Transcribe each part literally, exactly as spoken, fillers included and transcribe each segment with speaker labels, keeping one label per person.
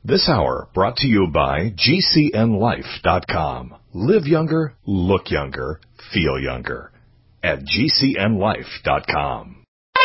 Speaker 1: This hour brought to you by G C N life dot com. Live younger, look younger, feel younger at G C N life dot com.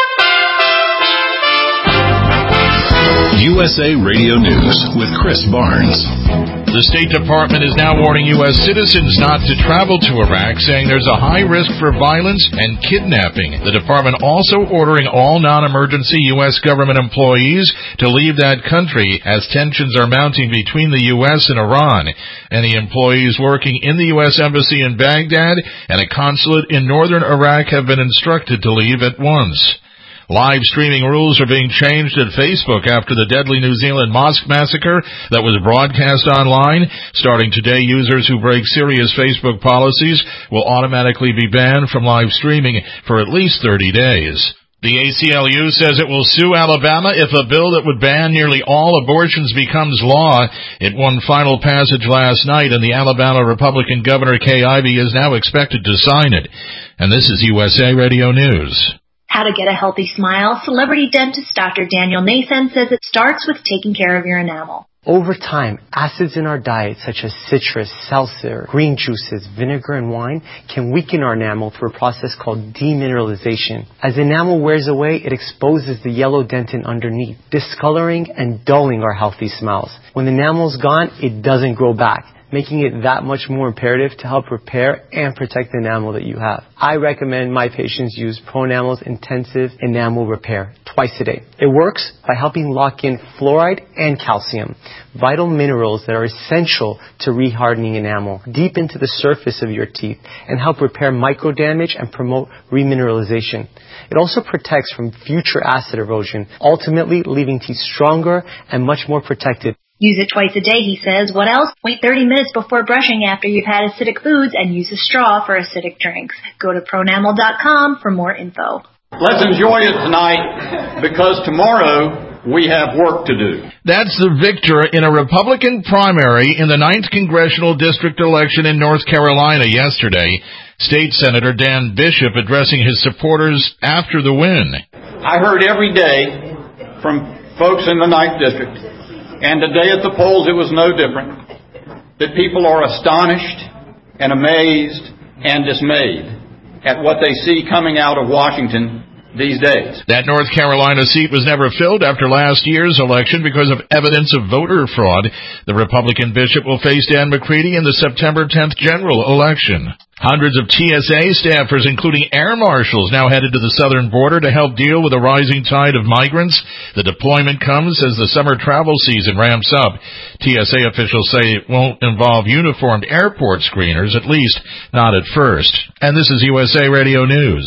Speaker 2: U S A Radio News with Chris Barnes.
Speaker 3: The State Department is now warning U S citizens not to travel to Iraq, saying there's a high risk for violence and kidnapping. The department also ordering all non-emergency U S government employees to leave that country as tensions are mounting between the U S and Iran. Any employees working in the U S Embassy in Baghdad and a consulate in northern Iraq have been instructed to leave at once. Live streaming rules are being changed at Facebook after the deadly New Zealand mosque massacre that was broadcast online. Starting today, users who break serious Facebook policies will automatically be banned from live streaming for at least thirty days. The A C L U says it will sue Alabama if a bill that would ban nearly all abortions becomes law. It won final passage last night, and the Alabama Republican Governor Kay Ivey is now expected to sign it. And this is U S A Radio News.
Speaker 4: How to get a healthy smile. Celebrity dentist Doctor Daniel Nathan says it starts with taking care of your enamel.
Speaker 5: Over time, acids in our diet, such as citrus, seltzer, green juices, vinegar, and wine, can weaken our enamel through a process called demineralization. As enamel wears away, it exposes the yellow dentin underneath, discoloring and dulling our healthy smiles. When the enamel's gone, it doesn't grow back, making it that much more imperative to help repair and protect the enamel that you have. I recommend my patients use Proenamel's Intensive Enamel Repair twice a day. It works by helping lock in fluoride and calcium, vital minerals that are essential to rehardening enamel deep into the surface of your teeth and help repair microdamage and promote remineralization. It also protects from future acid erosion, ultimately leaving teeth stronger and much more protected.
Speaker 4: Use it twice a day, he says. What else? Wait thirty minutes before brushing after you've had acidic foods and use a straw for acidic drinks. Go to Pronamel dot com for more info.
Speaker 6: Let's enjoy it tonight because tomorrow we have work to do.
Speaker 3: That's the victor in a Republican primary in the ninth Congressional District election in North Carolina yesterday. State Senator Dan Bishop addressing his supporters after the win.
Speaker 6: I heard every day from folks in the ninth District, and today at the polls it was no different, that people are astonished and amazed and dismayed at what they see coming out of Washington these days.
Speaker 3: That North Carolina seat was never filled after last year's election because of evidence of voter fraud. The Republican bishop will face Dan McCready in the September tenth general election. Hundreds of T S A staffers, including air marshals, now headed to the southern border to help deal with a rising tide of migrants. The deployment comes as the summer travel season ramps up. T S A officials say it won't involve uniformed airport screeners, at least not at first. And this is U S A Radio News.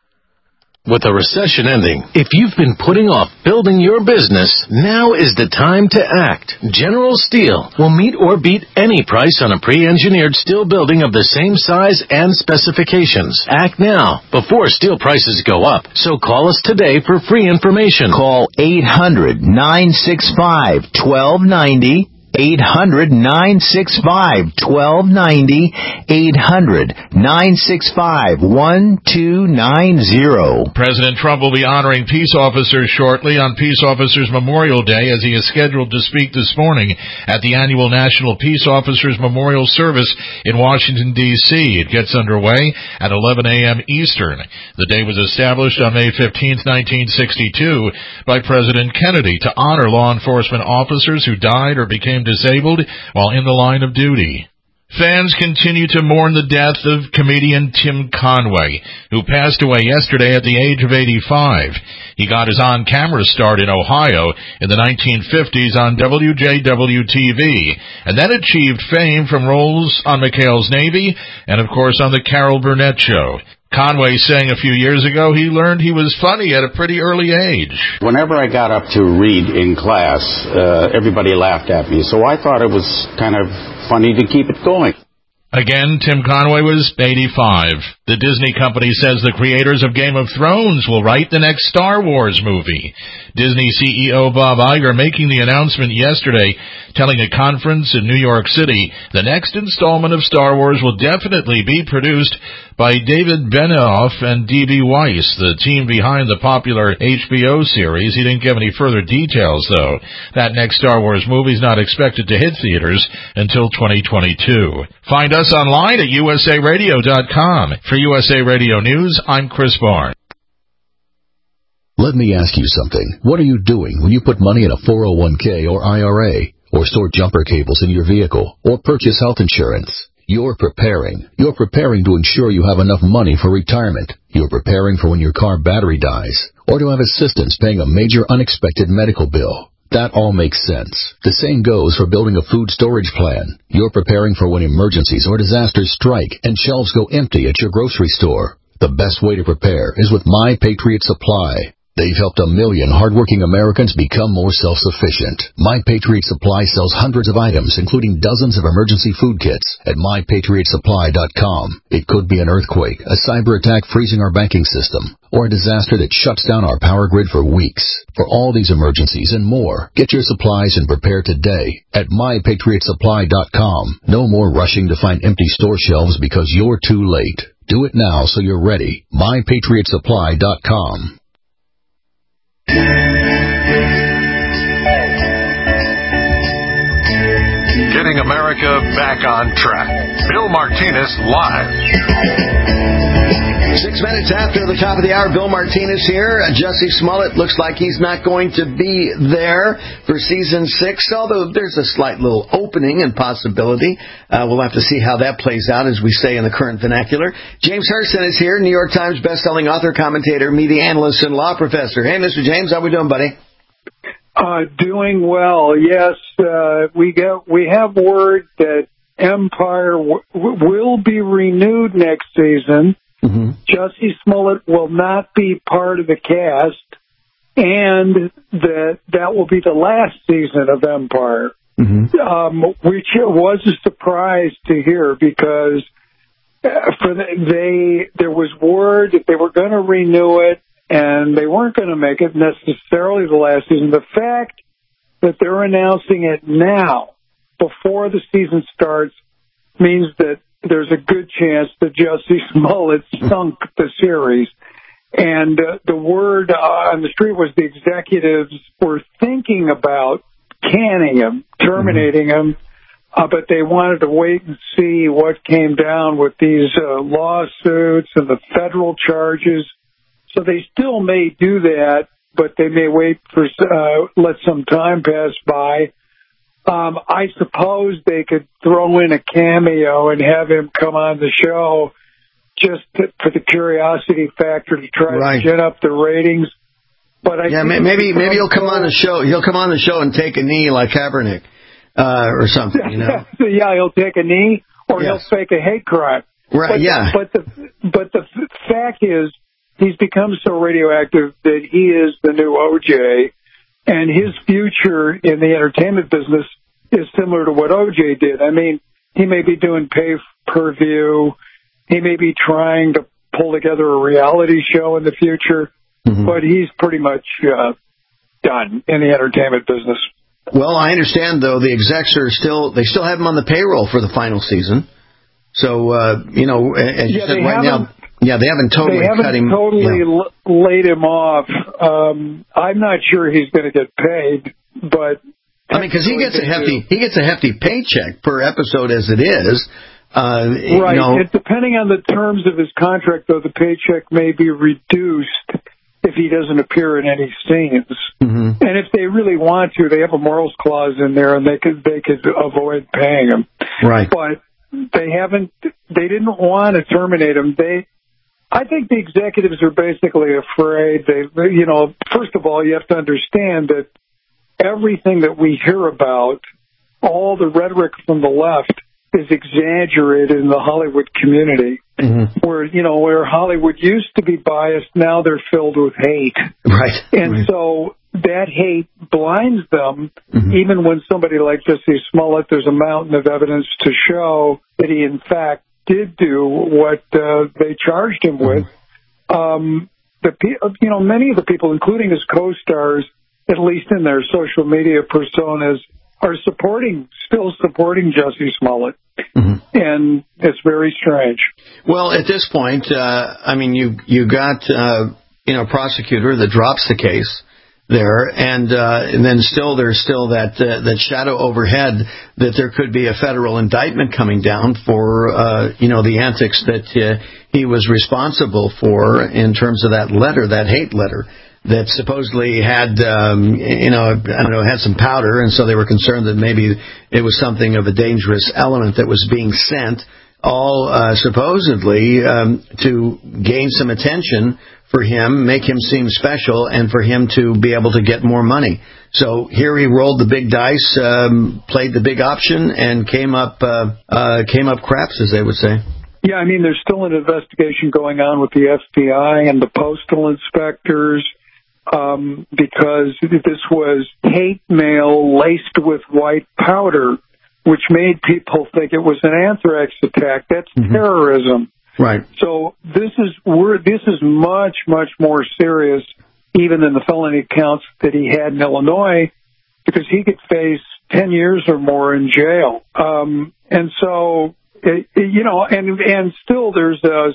Speaker 2: With the recession ending, if you've been putting off building your business, now is the time to act. General Steel will meet or beat any price on a pre-engineered steel building of the same size and specifications. Act now, before steel prices go up. So call us today for free information.
Speaker 7: Call eight hundred, nine six five, one two nine zero. eight hundred, nine six five, one two nine zero. eight hundred, nine six five, one two nine zero.
Speaker 3: President Trump will be honoring peace officers shortly on Peace Officers Memorial Day, as he is scheduled to speak this morning at the annual National Peace Officers Memorial Service in Washington, D C It gets underway at eleven a.m. Eastern. The day was established on May fifteenth, nineteen sixty-two by President Kennedy to honor law enforcement officers who died or became disabled while in the line of duty. Fans continue to mourn the death of comedian Tim Conway, who passed away yesterday at the age of eighty-five. He got his on-camera start in Ohio in the nineteen fifties on W J W T V, and then achieved fame from roles on McHale's Navy and, of course, on The Carol Burnett Show. Conway saying a few years ago he learned he was funny at a pretty early age.
Speaker 8: Whenever I got up to read in class, uh, everybody laughed at me, so I thought it was kind of funny to keep it going.
Speaker 3: Again, Tim Conway was eighty-five. The Disney company says the creators of Game of Thrones will write the next Star Wars movie. Disney C E O Bob Iger making the announcement yesterday, telling a conference in New York City the next installment of Star Wars will definitely be produced by David Benioff and D B Weiss, the team behind the popular H B O series. He didn't give any further details, though. That next Star Wars movie is not expected to hit theaters until twenty twenty-two. Find us online at U S A radio dot com. For U S A Radio News, I'm Chris Barnes.
Speaker 9: Let me ask you something. What are you doing when you put money in a four oh one k or I R A, or store jumper cables in your vehicle, or purchase health insurance? You're preparing. You're preparing to ensure you have enough money for retirement. You're preparing for when your car battery dies, or to have assistance paying a major unexpected medical bill. That all makes sense. The same goes for building a food storage plan. You're preparing for when emergencies or disasters strike and shelves go empty at your grocery store. The best way to prepare is with My Patriot Supply. They've helped a million hardworking Americans become more self-sufficient. My Patriot Supply sells hundreds of items, including dozens of emergency food kits, at my patriot supply dot com. It could be an earthquake, a cyber attack freezing our banking system, or a disaster that shuts down our power grid for weeks. For all these emergencies and more, get your supplies and prepare today at my patriot supply dot com. No more rushing to find empty store shelves because you're too late. Do it now so you're ready. my patriot supply dot com.
Speaker 1: Getting America back on track. Bill Martinez live.
Speaker 10: Six minutes after the top of the hour, Bill Martinez here. Jussie Smollett looks like he's not going to be there for season six, although there's a slight little opening and possibility. Uh, we'll have to see how that plays out, as we say in the current vernacular. James Hurston is here, New York Times bestselling author, commentator, media analyst, and law professor. Hey, Mister James, how we doing, buddy?
Speaker 11: Uh, doing well, yes. Uh, we get, we have word that Empire w- will be renewed next season. Mm-hmm. Jussie Smollett will not be part of the cast, and that that will be the last season of Empire, mm-hmm. um, which was a surprise to hear because for the, they there was word that they were going to renew it, and they weren't going to make it necessarily the last season. The fact that they're announcing it now, before the season starts, means that there's a good chance that Jussie Smollett sunk the series. And uh, the word uh, on the street was the executives were thinking about canning him, terminating mm-hmm. him, uh, but they wanted to wait and see what came down with these uh, lawsuits and the federal charges. So they still may do that, but they may wait for uh, let some time pass by. Um, I suppose they could throw in a cameo and have him come on the show just to, for the curiosity factor to try right. to get up the ratings. But I
Speaker 10: yeah, maybe maybe he'll come on the show. He'll come on the show and take a knee like Kaepernick uh, or something. You know?
Speaker 11: Yeah, he'll take a knee or yes. he'll fake a hate crime.
Speaker 10: Right.
Speaker 11: But
Speaker 10: yeah.
Speaker 11: The, but the but the fact is, he's become so radioactive that he is the new O J. And his future in the entertainment business is similar to what O J did. I mean, he may be doing pay-per-view. He may be trying to pull together a reality show in the future, mm-hmm. but he's pretty much uh, done in the entertainment business.
Speaker 10: Well, I understand, though, the execs are still, they still have him on the payroll for the final season. So, uh, you know, as you
Speaker 11: yeah,
Speaker 10: said right now, yeah, they haven't totally
Speaker 11: they haven't
Speaker 10: cut him.
Speaker 11: totally
Speaker 10: yeah.
Speaker 11: l- laid him off. Um, I'm not sure he's going to get paid, but
Speaker 10: I mean, because he gets a hefty do. he gets a hefty paycheck per episode as it is. Uh,
Speaker 11: right.
Speaker 10: You know,
Speaker 11: it, depending on the terms of his contract, though, the paycheck may be reduced if he doesn't appear in any scenes. Mm-hmm. And if they really want to, they have a morals clause in there, and they could they could avoid paying him.
Speaker 10: Right.
Speaker 11: But they haven't. They didn't want to terminate him. They. I think the executives are basically afraid. They, you know, first of all, you have to understand that everything that we hear about, all the rhetoric from the left, is exaggerated in the Hollywood community. Mm-hmm. Where, you know, where Hollywood used to be biased, now they're filled with hate.
Speaker 10: Right.
Speaker 11: And
Speaker 10: right.
Speaker 11: so that hate blinds them, mm-hmm. even when somebody like Jussie Smollett, there's a mountain of evidence to show that he, in fact, did do what uh, they charged him with. Mm-hmm. Um, the you know, many of the people, including his co-stars, at least in their social media personas, are supporting, still supporting Jussie Smollett. Mm-hmm. And it's very strange.
Speaker 10: Well, at this point, uh, I mean, you you got uh, you know a prosecutor that drops the case there, and uh, and then still there's still that uh, that shadow overhead that there could be a federal indictment coming down for uh, you know the antics that uh, he was responsible for in terms of that letter, that hate letter that supposedly had um, you know I don't know had some powder, and so they were concerned that maybe it was something of a dangerous element that was being sent, all uh, supposedly um, to gain some attention for him, make him seem special, and for him to be able to get more money. So here he rolled the big dice, um, played the big option, and came up uh, uh, came up craps, as they would say.
Speaker 11: Yeah, I mean, there's still an investigation going on with the F B I and the postal inspectors um, because this was hate mail laced with white powder, which made people think it was an anthrax attack. That's mm-hmm. terrorism.
Speaker 10: Right.
Speaker 11: So this is we're, this is much, much more serious even than the felony counts that he had in Illinois, because he could face ten years or more in jail. Um, and so, it, it, you know, and and still there's a,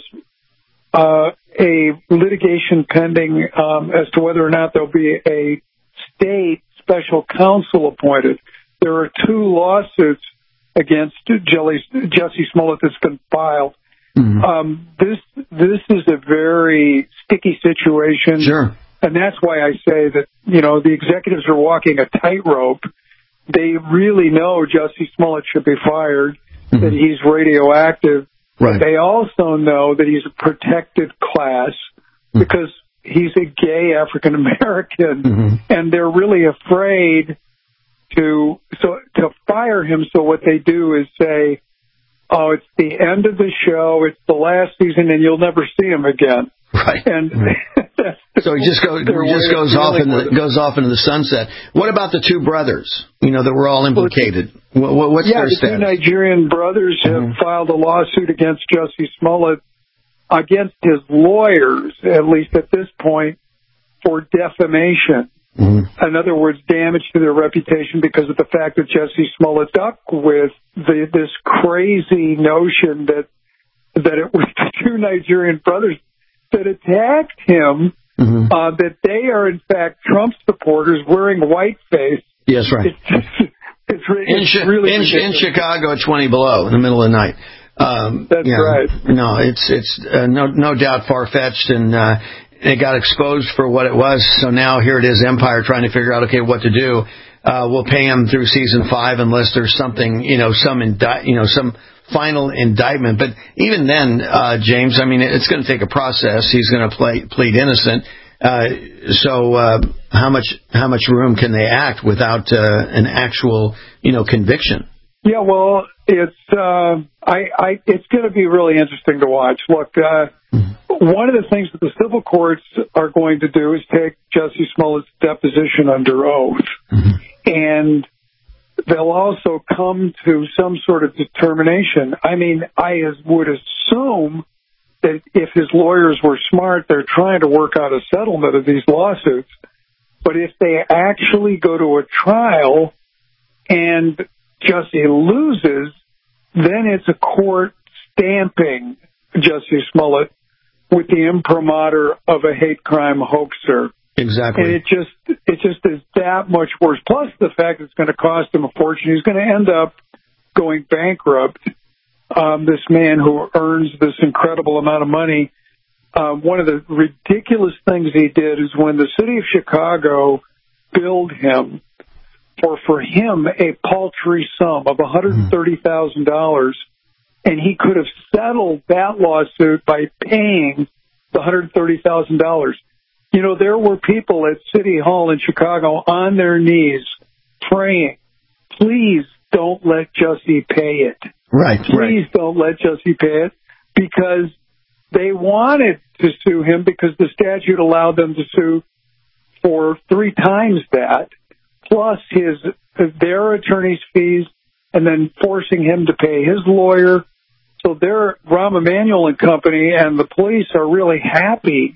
Speaker 11: uh, a litigation pending um, as to whether or not there'll be a state special counsel appointed. There are two lawsuits against Jussie Smollett that's been filed. Mm-hmm. Um, this this is a very sticky situation.
Speaker 10: Sure.
Speaker 11: And that's why I say that, you know, the executives are walking a tightrope. They really know Jussie Smollett should be fired, mm-hmm. that he's radioactive.
Speaker 10: Right.
Speaker 11: But they also know that he's a protected class mm-hmm. because he's a gay African American, mm-hmm. and they're really afraid to so to fire him. So what they do is say, oh, it's the end of the show, it's the last season, and you'll never see him again.
Speaker 10: Right.
Speaker 11: And
Speaker 10: right. So he just, go, he just goes off in the, goes off into the sunset. What about the two brothers, you know, that were all implicated? What, what's
Speaker 11: yeah,
Speaker 10: their
Speaker 11: the
Speaker 10: status?
Speaker 11: two Nigerian brothers have mm-hmm. filed a lawsuit against Jussie Smollett, against his lawyers, at least at this point, for defamation. Mm-hmm. In other words, damage to their reputation because of the fact that Jussie Smollett stuck with the, this crazy notion that that it was the two Nigerian brothers that attacked him, mm-hmm. uh, that they are in fact Trump supporters wearing whiteface.
Speaker 10: Yes, right.
Speaker 11: It's, it's, it's
Speaker 10: in,
Speaker 11: really
Speaker 10: in, in Chicago at twenty below in the middle of the night. Um,
Speaker 11: That's
Speaker 10: yeah,
Speaker 11: right.
Speaker 10: No, it's it's uh, no no doubt far fetched, and uh, it got exposed for what it was. So now here it is, Empire trying to figure out okay what to do. Uh, we'll pay him through season five unless there's something, you know, some indi- you know some final indictment. But even then, uh, James, I mean, it's going to take a process. He's going to play, plead innocent. Uh, so uh, how much how much room can they act without uh, an actual, you know, conviction?
Speaker 11: Yeah, well, it's uh, I, I it's going to be really interesting to watch. Look, uh, mm-hmm. one of the things that the civil courts are going to do is take Jussie Smollett's deposition under oath, mm-hmm. and they'll also come to some sort of determination. I mean, I would assume that if his lawyers were smart, they're trying to work out a settlement of these lawsuits. But if they actually go to a trial and Jussie loses, then it's a court stamping Jussie Smollett with the imprimatur of a hate crime hoaxer.
Speaker 10: Exactly.
Speaker 11: And it just it just is that much worse. Plus the fact that it's going to cost him a fortune. He's going to end up going bankrupt. Um, this man who earns this incredible amount of money. Um, one of the ridiculous things he did is when the city of Chicago billed him for, for him, a paltry sum of one hundred thirty thousand dollars, and he could have settled that lawsuit by paying the one hundred thirty thousand dollars. You know, there were people at City Hall in Chicago on their knees praying, please don't let Jussie pay it.
Speaker 10: Right.
Speaker 11: Please
Speaker 10: right.
Speaker 11: don't let Jussie pay it, because they wanted to sue him because the statute allowed them to sue for three times that, plus his their attorney's fees, and then forcing him to pay his lawyer. So their Rahm Emanuel and company and the police are really happy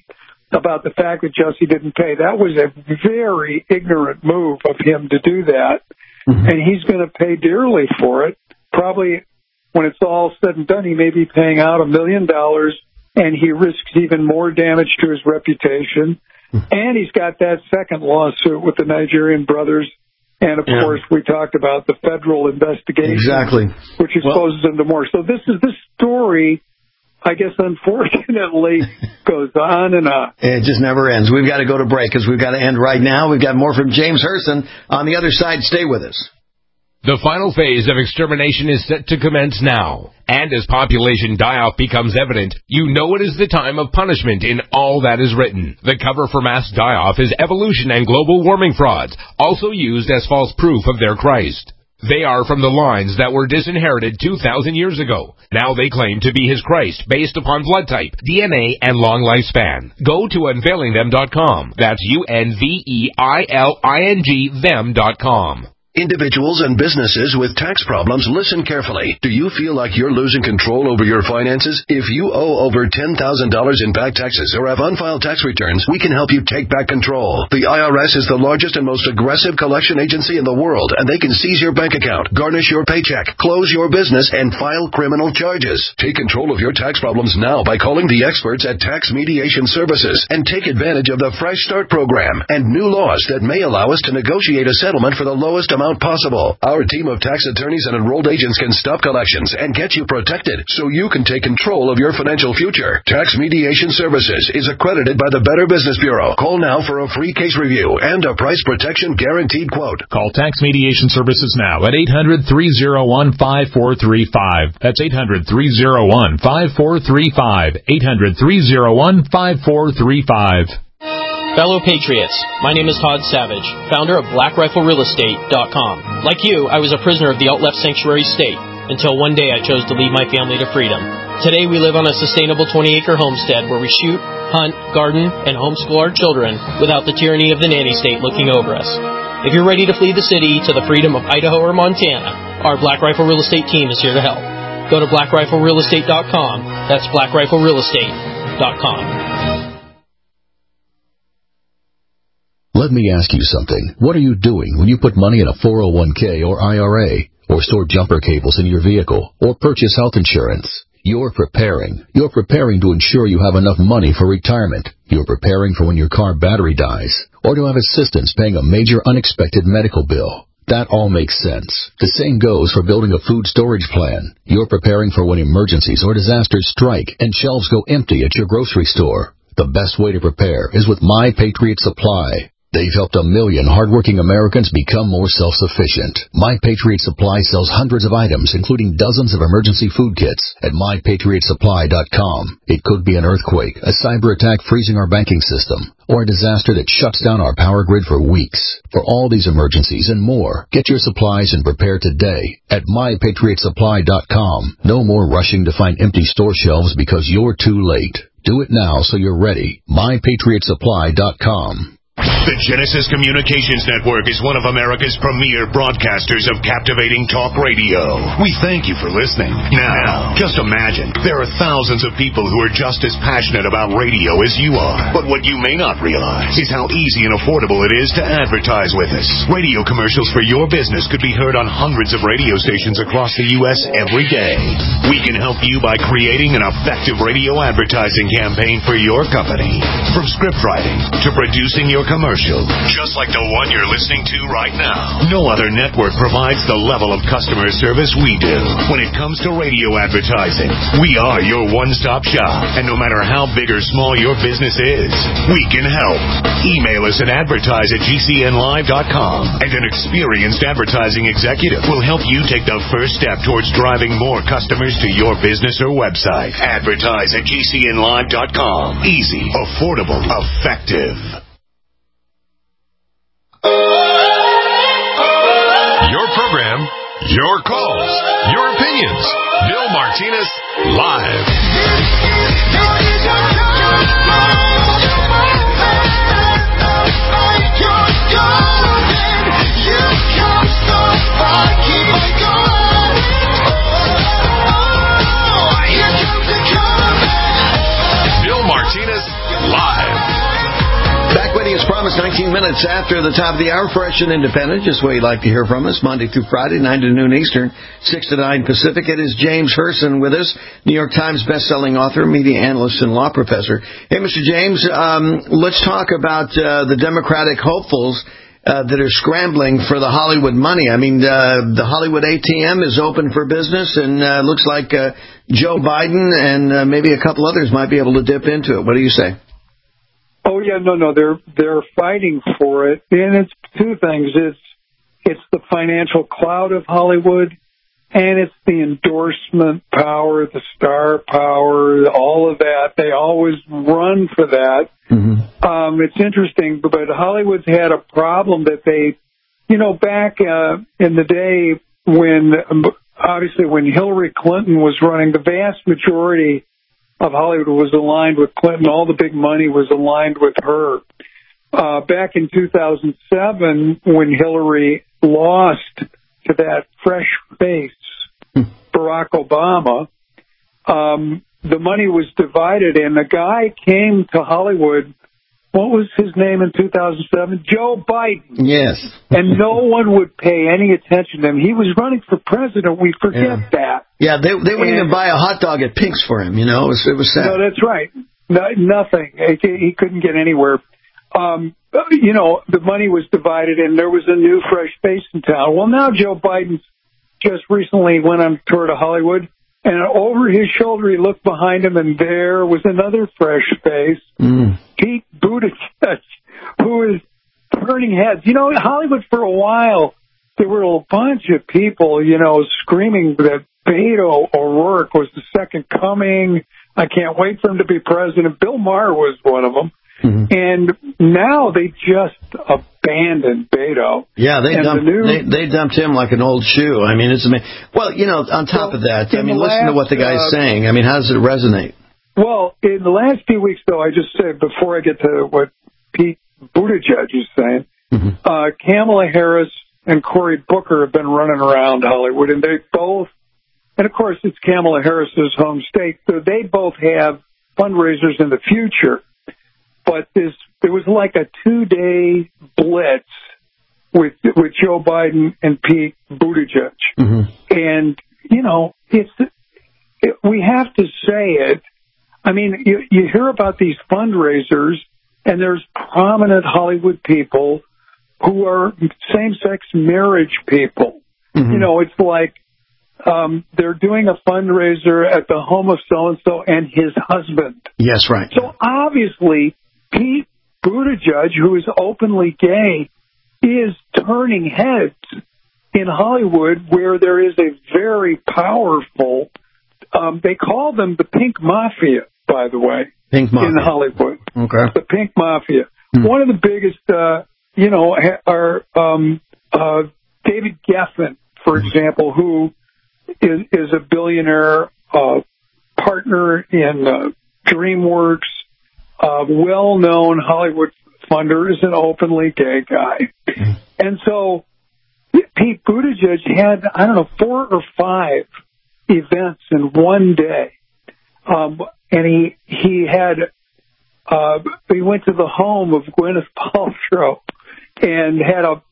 Speaker 11: about the fact that Jussie didn't pay. That was a very ignorant move of him to do that, mm-hmm. and he's going to pay dearly for it. Probably when it's all said and done, he may be paying out a million dollars, and he risks even more damage to his reputation. Mm-hmm. And he's got that second lawsuit with the Nigerian brothers. And, of yeah. course, we talked about the federal investigation,
Speaker 10: exactly.
Speaker 11: which exposes well, him to more. So this is this story, I guess, unfortunately, goes on and on.
Speaker 10: It just never ends. We've got to go to break because we've got to end right now. We've got more from James Herson on the other side. Stay with us.
Speaker 12: The final phase of extermination is set to commence now. And as population die-off becomes evident, you know it is the time of punishment in all that is written. The cover for mass die-off is evolution and global warming frauds, also used as false proof of their Christ. They are from the lines that were disinherited two thousand years ago. Now they claim to be his Christ based upon blood type, D N A, and long lifespan. Go to unveiling them dot com. That's U N V E I L I N G them dot com.
Speaker 13: Individuals and businesses with tax problems, listen carefully. Do you feel like you're losing control over your finances? If you owe over ten thousand dollars in back taxes or have unfiled tax returns, we can help you take back control. The I R S is the largest and most aggressive collection agency in the world, and they can seize your bank account, garnish your paycheck, close your business, and file criminal charges. Take control of your tax problems now by calling the experts at Tax Mediation Services and take advantage of the Fresh Start program and new laws that may allow us to negotiate a settlement for the lowest amount possible. Our team of tax attorneys and enrolled agents can stop collections and get you protected so you can take control of your financial future. Tax Mediation Services is accredited by the Better Business Bureau. Call now for a free case review and a price protection guaranteed quote.
Speaker 14: Call Tax Mediation Services now at eight hundred, three oh one, five four three five. That's eight hundred, three oh one, five four three five. eight hundred, three oh one, five four three five.
Speaker 15: Fellow Patriots, my name is Todd Savage, founder of Black Rifle Real Estate dot com. Like you, I was a prisoner of the alt-left sanctuary state, until one day I chose to lead my family to freedom. Today we live on a sustainable twenty-acre homestead where we shoot, hunt, garden, and homeschool our children without the tyranny of the nanny state looking over us. If you're ready to flee the city to the freedom of Idaho or Montana, our Black Rifle Real Estate team is here to help. Go to Black Rifle Real Estate dot com. That's Black Rifle Real Estate dot com.
Speaker 9: Let me ask you something. What are you doing when you put money in a four oh one k or I R A, or store jumper cables in your vehicle, or purchase health insurance? You're preparing. You're preparing to ensure you have enough money for retirement. You're preparing for when your car battery dies, or to have assistance paying a major unexpected medical bill. That all makes sense. The same goes for building a food storage plan. You're preparing for when emergencies or disasters strike and shelves go empty at your grocery store. The best way to prepare is with My Patriot Supply. They've helped a million hardworking Americans become more self-sufficient. My Patriot Supply sells hundreds of items, including dozens of emergency food kits at my patriot supply dot com. It could be an earthquake, a cyber attack freezing our banking system, or a disaster that shuts down our power grid for weeks. For all these emergencies and more, get your supplies and prepare today at my patriot supply dot com. No more rushing to find empty store shelves because you're too late. Do it now so you're ready. my patriot supply dot com.
Speaker 1: The Genesis Communications Network is one of America's premier broadcasters of captivating talk radio. We thank you for listening. Now, just imagine, there are thousands of people who are just as passionate about radio as you are. But what you may not realize is how easy and affordable it is to advertise with us. Radio commercials for your business could be heard on hundreds of radio stations across the U S every day. We can help you by creating an effective radio advertising campaign for your company. From script writing to producing your commercial, just like the one you're listening to right now. No other network provides the level of customer service we do. When it comes to radio advertising, we are your one-stop shop. And no matter how big or small your business is, we can help. Email us at advertise at G C N live dot com, and an experienced advertising executive will help you take the first step towards driving more customers to your business or website. Advertise at G C N live dot com. Easy, affordable, effective.
Speaker 16: Your program, your calls, your opinions. Bill Martinez, live. Bill Martinez, live.
Speaker 10: minutes after the top of the hour, fresh and independent, just the way you'd like to hear from us, Monday through Friday, nine to noon Eastern, six to nine Pacific. It is James Herson with us, New York Times bestselling author, media analyst, and law professor. Hey, Mister James, um, let's talk about uh, the Democratic hopefuls uh, that are scrambling for the Hollywood money. I mean, uh, the Hollywood A T M is open for business, and uh, looks like uh, Joe Biden and uh, maybe a couple others might be able to dip into it. What do you say?
Speaker 11: Oh yeah, no, no, they're they're fighting for it, and it's two things. It's it's the financial clout of Hollywood, and it's the endorsement power, the star power, all of that. They always run for that. Mm-hmm. Um, it's interesting, but Hollywood's had a problem that they, you know, back uh, in the day when, obviously, when Hillary Clinton was running, the vast majority of Hollywood was aligned with Clinton. All the big money was aligned with her. Uh, back in two thousand seven, when Hillary lost to that fresh face, Barack Obama, um, the money was divided, and a guy came to Hollywood. What was his name in two thousand seven? Joe Biden.
Speaker 10: Yes.
Speaker 11: And no one would pay any attention to him. He was running for president. We forget
Speaker 10: yeah.
Speaker 11: that.
Speaker 10: Yeah, they they wouldn't
Speaker 11: and,
Speaker 10: even buy a hot dog at Pink's for him, you know. It was, it was sad.
Speaker 11: No, that's right. No, nothing. He, he couldn't get anywhere. Um, you know, the money was divided, and there was a new fresh face in town. Well, now Joe Biden just recently went on tour to Hollywood, and over his shoulder he looked behind him, and there was another fresh face, mm. Pete Buttigieg, who is turning heads. You know, in Hollywood for a while, there were a bunch of people, you know, screaming that Beto O'Rourke was the second coming. I can't wait for him to be president. Bill Maher was one of them. Mm-hmm. And now they just abandoned Beto.
Speaker 10: Yeah, they dumped,
Speaker 11: the new,
Speaker 10: they, they dumped him like an old shoe. I mean, it's amazing. Well, you know, on top
Speaker 11: well,
Speaker 10: of that, I mean,
Speaker 11: last,
Speaker 10: listen to what the guy's uh, saying. I mean, how does it resonate?
Speaker 11: Well, in the last few weeks, though, I just said, before I get to what Pete Buttigieg is saying, mm-hmm. uh, Kamala Harris and Cory Booker have been running around Hollywood, and they both, and of course it's Kamala Harris's home state, so they both have fundraisers in the future. But this, there was like a two-day blitz with with Joe Biden and Pete Buttigieg, mm-hmm. and you know, it's it, we have to say it. I mean, you you hear about these fundraisers, and there's prominent Hollywood people who are same-sex marriage people. Mm-hmm. You know, it's like um, they're doing a fundraiser at the home of so-and-so and his husband.
Speaker 10: Yes, right.
Speaker 11: So obviously, Pete Buttigieg, who is openly gay, is turning heads in Hollywood, where there is a very powerful, um, they call them the Pink Mafia, by the way,
Speaker 10: Pink Mafia.
Speaker 11: in Hollywood.
Speaker 10: Okay.
Speaker 11: The Pink Mafia. Hmm. One of the biggest, uh, you know, are um, uh, David Geffen, for example, who is, is a billionaire uh, partner in uh, DreamWorks, a well-known Hollywood funder, is an openly gay guy. Mm-hmm. And so Pete Buttigieg had, I don't know, four or five events in one day. Um, and he he had, uh, he went to the home of Gwyneth Paltrow and had a,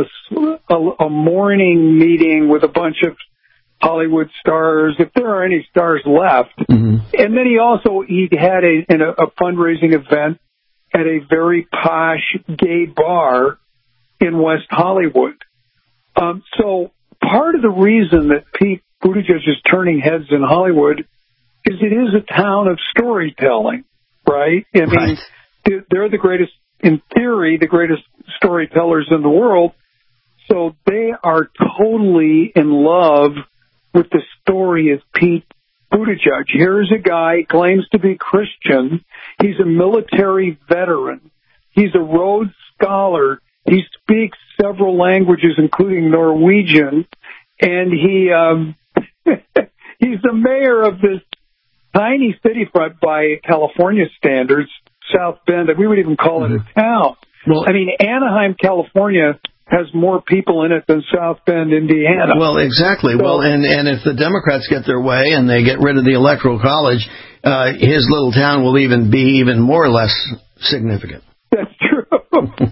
Speaker 11: a, a morning meeting with a bunch of Hollywood stars, if there are any stars left. Mm-hmm. And then he also, he had a, in a, a fundraising event at a very posh gay bar in West Hollywood. Um, so part of the reason that Pete Buttigieg is turning heads in Hollywood is it is a town of storytelling, right? I mean, right. They're the greatest, in theory, the greatest storytellers in the world. So they are totally in love with the story of Pete Buttigieg. Here's a guy, claims to be Christian. He's a military veteran. He's a Rhodes Scholar. He speaks several languages, including Norwegian. And he um, he's the mayor of this tiny city front by California standards, South Bend. We would even call it a town. Well, I mean, Anaheim, California has more people in it than South Bend, Indiana.
Speaker 10: Well, exactly. So, well, and, and if the Democrats get their way and they get rid of the Electoral College, uh, his little town will even be even more or less significant.
Speaker 11: That's true.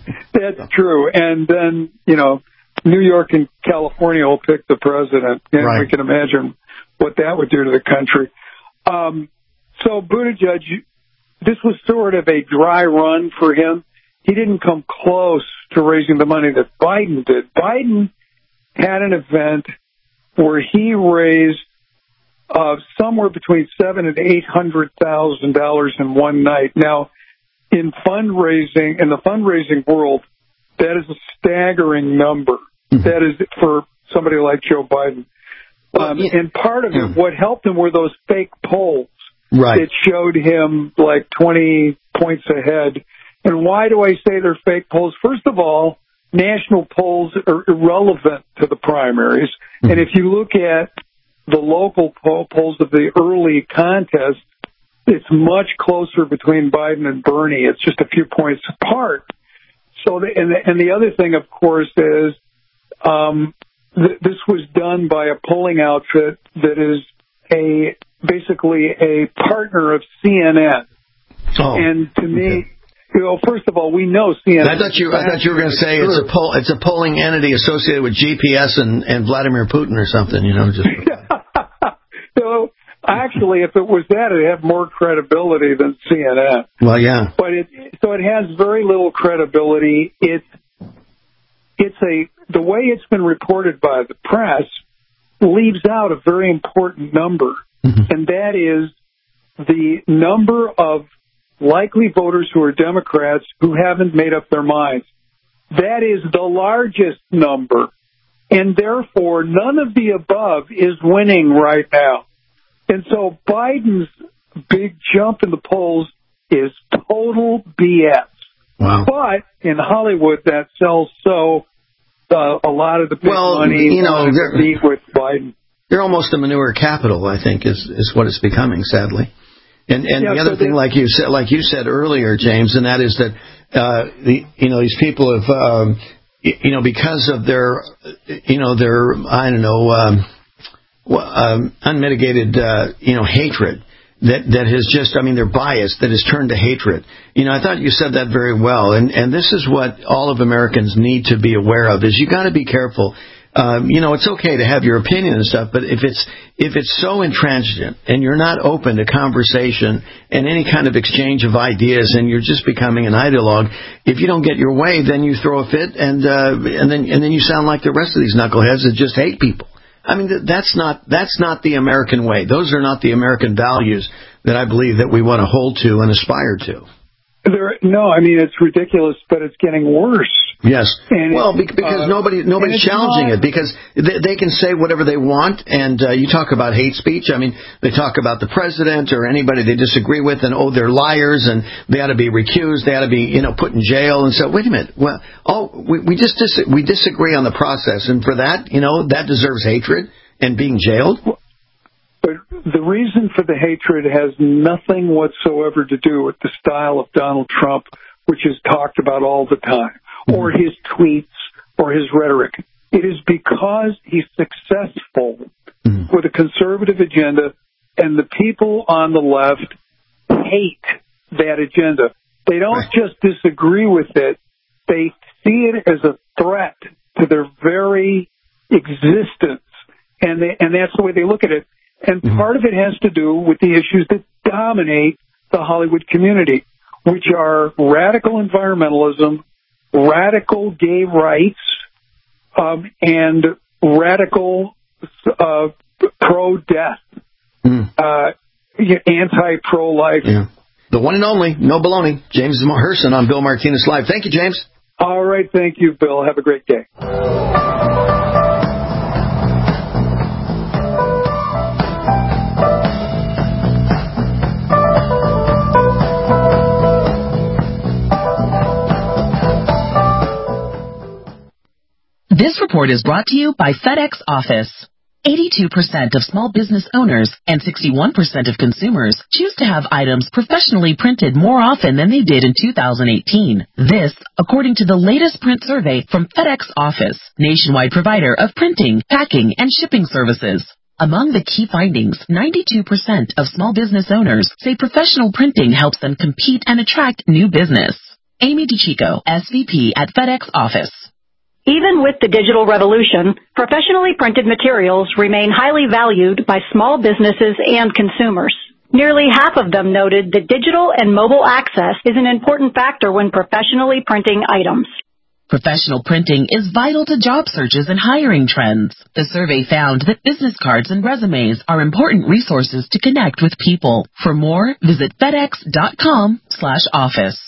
Speaker 11: That's true. And then, you know, New York and California will pick the president, and right. we can imagine what that would do to the country. Um, so Buttigieg, this was sort of a dry run for him. He didn't come close to raising the money that Biden did. Biden had an event where he raised uh, somewhere between seven and eight hundred thousand dollars in one night. Now, in fundraising, in the fundraising world, that is a staggering number. Mm-hmm. That is for somebody like Joe Biden. Um, yeah. And part of it, what helped him were those fake polls.
Speaker 10: Right.
Speaker 11: It showed him like twenty points ahead. And why do I say they're fake polls? First of all, national polls are irrelevant to the primaries. Mm-hmm. And if you look at the local poll, polls of the early contest, it's much closer between Biden and Bernie. It's just a few points apart. So, the, and, the, and the other thing, of course, is um, th- this was done by a polling outfit that is a basically a partner of C N N.
Speaker 10: Oh,
Speaker 11: and to me,
Speaker 10: okay.
Speaker 11: you know, first of all, we know C N N.
Speaker 10: I thought you, I thought you were going to say it's a poll, it's a polling entity associated with G P S and, and Vladimir Putin or something. You know, just.
Speaker 11: So actually, if it was that, it'd have more credibility than C N N.
Speaker 10: Well, yeah.
Speaker 11: But it so it has very little credibility. It's it's a the way it's been reported by the press leaves out a very important number, mm-hmm. and that is the number of likely voters who are Democrats who haven't made up their minds. That is the largest number, and therefore none of the above is winning right now. And so Biden's big jump in the polls is total B S.
Speaker 10: Wow.
Speaker 11: But in Hollywood, that sells so uh, a lot of the big
Speaker 10: well,
Speaker 11: money
Speaker 10: you know, they're,
Speaker 11: meet with Biden.
Speaker 10: They're almost a manure capital, I think, is is what it's becoming, sadly. And and
Speaker 11: yeah,
Speaker 10: the other
Speaker 11: so
Speaker 10: thing, like you said, like you said earlier, James, and that is that uh, the you know these people have um, you know because of their you know their I don't know um, um, unmitigated uh, you know hatred that that has just I mean they're biased that has turned to hatred. You know I thought you said that very well, and and this is what all of Americans need to be aware of: is you got to be careful. Um, you know, it's okay to have your opinion and stuff, but if it's if it's so intransigent and you're not open to conversation and any kind of exchange of ideas, and you're just becoming an ideologue, if you don't get your way, then you throw a fit, and uh, and then and then you sound like the rest of these knuckleheads that just hate people. I mean, that's not that's not the American way. Those are not the American values that I believe that we want to hold to and aspire to.
Speaker 11: There, no, I mean, it's ridiculous, but it's getting worse.
Speaker 10: Yes.
Speaker 11: And
Speaker 10: well, because uh, nobody nobody's challenging not, it because they, they can say whatever they want. And uh, you talk about hate speech. I mean, they talk about the president or anybody they disagree with, and oh, they're liars, and they ought to be recused. They ought to be, you know, put in jail. And so, wait a minute. Well, oh, we, we just dis- we disagree on the process, and for that, you know, that deserves hatred and being jailed.
Speaker 11: But the reason for the hatred has nothing whatsoever to do with the style of Donald Trump, which is talked about all the time, or his tweets, or his rhetoric. It is because he's successful mm. with a conservative agenda, and the people on the left hate that agenda. They don't right. just disagree with it. They see it as a threat to their very existence, and they, and that's the way they look at it. And mm. part of it has to do with the issues that dominate the Hollywood community, which are radical environmentalism, radical gay rights, um, and radical uh, pro-death, mm. uh, anti-pro-life.
Speaker 10: Yeah. The one and only, no baloney, James Herson on Bill Martinez Live. Thank you, James.
Speaker 11: All right, thank you, Bill. Have a great day.
Speaker 17: This report is brought to you by FedEx Office. eighty-two percent of small business owners and sixty-one percent of consumers choose to have items professionally printed more often than they did in two thousand eighteen. This, according to the latest print survey from FedEx Office, nationwide provider of printing, packing, and shipping services. Among the key findings, ninety-two percent of small business owners say professional printing helps them compete and attract new business. Amy DiCicco, S V P at FedEx Office.
Speaker 18: Even with the digital revolution, professionally printed materials remain highly valued by small businesses and consumers. Nearly half of them noted that digital and mobile access is an important factor when professionally printing items.
Speaker 17: Professional printing is vital to job searches and hiring trends. The survey found that business cards and resumes are important resources to connect with people. For more, visit fedex.com slash office.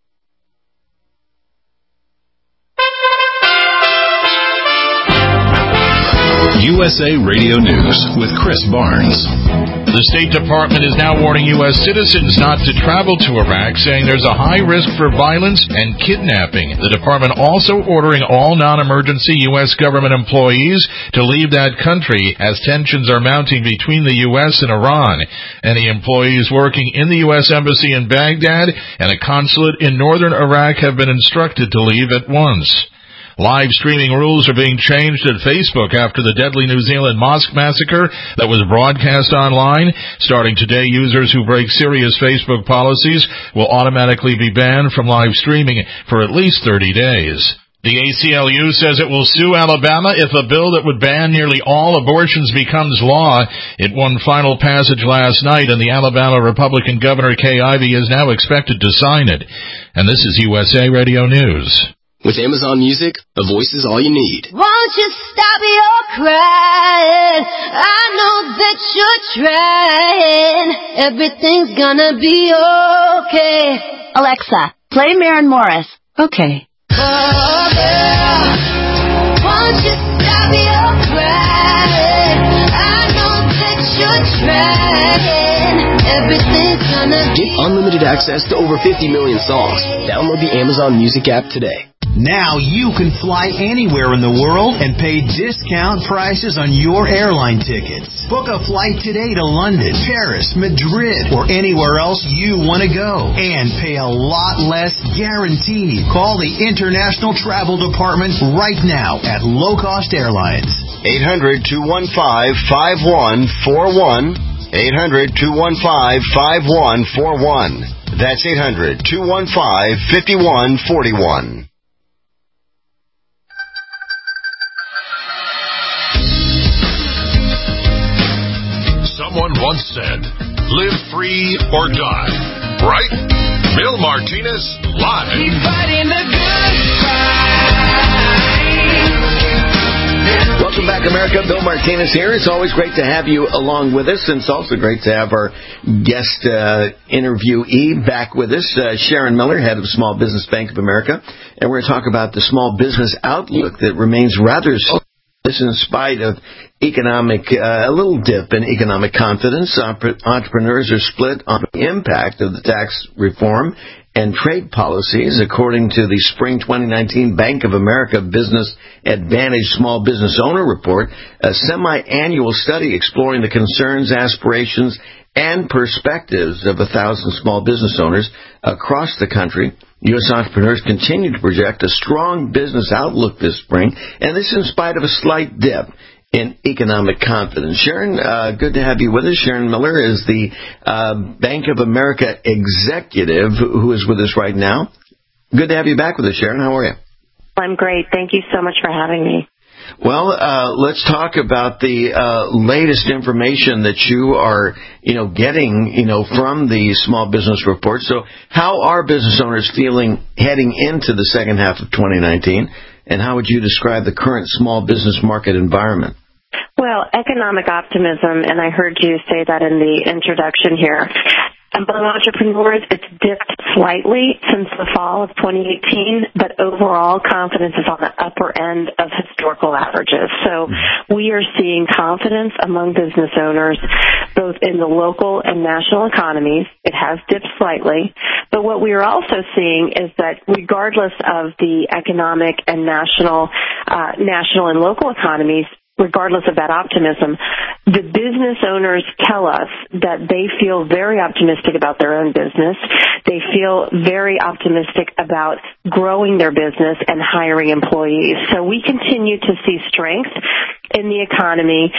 Speaker 1: U S A Radio News with Chris Barnes.
Speaker 3: The State Department is now warning U S citizens not to travel to Iraq, saying there's a high risk for violence and kidnapping. The department also ordering all non-emergency U S government employees to leave that country as tensions are mounting between the U S and Iran. Any employees working in the U S Embassy in Baghdad and a consulate in northern Iraq have been instructed to leave at once. Live streaming rules are being changed at Facebook after the deadly New Zealand mosque massacre that was broadcast online. Starting today, users who break serious Facebook policies will automatically be banned from live streaming for at least thirty days. The A C L U says it will sue Alabama if a bill that would ban nearly all abortions becomes law. It won final passage last night, and the Alabama Republican Governor Kay Ivey is now expected to sign it. And this is U S A Radio News.
Speaker 19: With Amazon Music, a voice is all you need.
Speaker 20: Won't you stop your crying? I know that you're trying. Everything's gonna be okay.
Speaker 21: Alexa, play Maren Morris. Okay.
Speaker 20: Oh, girl, won't you stop your crying? I know that you're trying. Everything's gonna
Speaker 19: Get unlimited access to over fifty million songs. Download the Amazon Music app today.
Speaker 7: Now you can fly anywhere in the world and pay discount prices on your airline tickets. Book a flight today to London, Paris, Madrid, or anywhere else you want to go. And pay a lot less guaranteed. Call the International Travel Department right now at Low Cost Airlines.
Speaker 22: eight hundred, two one five, five one four one. eight hundred, two one five, five one four one. That's eight hundred, two one five, five one four one.
Speaker 1: Someone once said, live free or die. Right? Bill Martinez, live.
Speaker 20: Keep fighting the good fight.
Speaker 10: Welcome back, America. Bill Martinez here. It's always great to have you along with us, and it's also great to have our guest uh, interviewee back with us, uh, Sharon Miller, head of Small Business Bank of America. And we're going to talk about the small business outlook that remains rather slow. This in spite of economic, uh, a little dip in economic confidence. Entrepreneurs are split on the impact of the tax reform and trade policies. According to the Spring twenty nineteen Bank of America Business Advantage Small Business Owner Report, a semi-annual study exploring the concerns, aspirations, and perspectives of a thousand small business owners across the country. U S entrepreneurs continue to project a strong business outlook this spring, and this in spite of a slight dip in economic confidence. Sharon, uh, good to have you with us. Sharon Miller is the uh, Bank of America executive who is with us right now. Good to have you back with us, Sharon. How are you?
Speaker 23: I'm great. Thank you so much for having me.
Speaker 10: Well, uh, let's talk about the uh, latest information that you are, you know, getting, you know, from the Small Business Report. So how are business owners feeling heading into the second half of twenty nineteen, and how would you describe the current small business market environment?
Speaker 23: Well, economic optimism, and I heard you say that in the introduction here. Among entrepreneurs, it's dipped slightly since the fall of twenty eighteen, but overall confidence is on the upper end of historical averages. So we are seeing confidence among business owners, both in the local and national economies. It has dipped slightly, but what we are also seeing is that regardless of the economic and national, uh, national and local economies, regardless of that optimism, the business owners tell us that they feel very optimistic about their own business. They feel very optimistic about growing their business and hiring employees. So we continue to see strength in the economy, and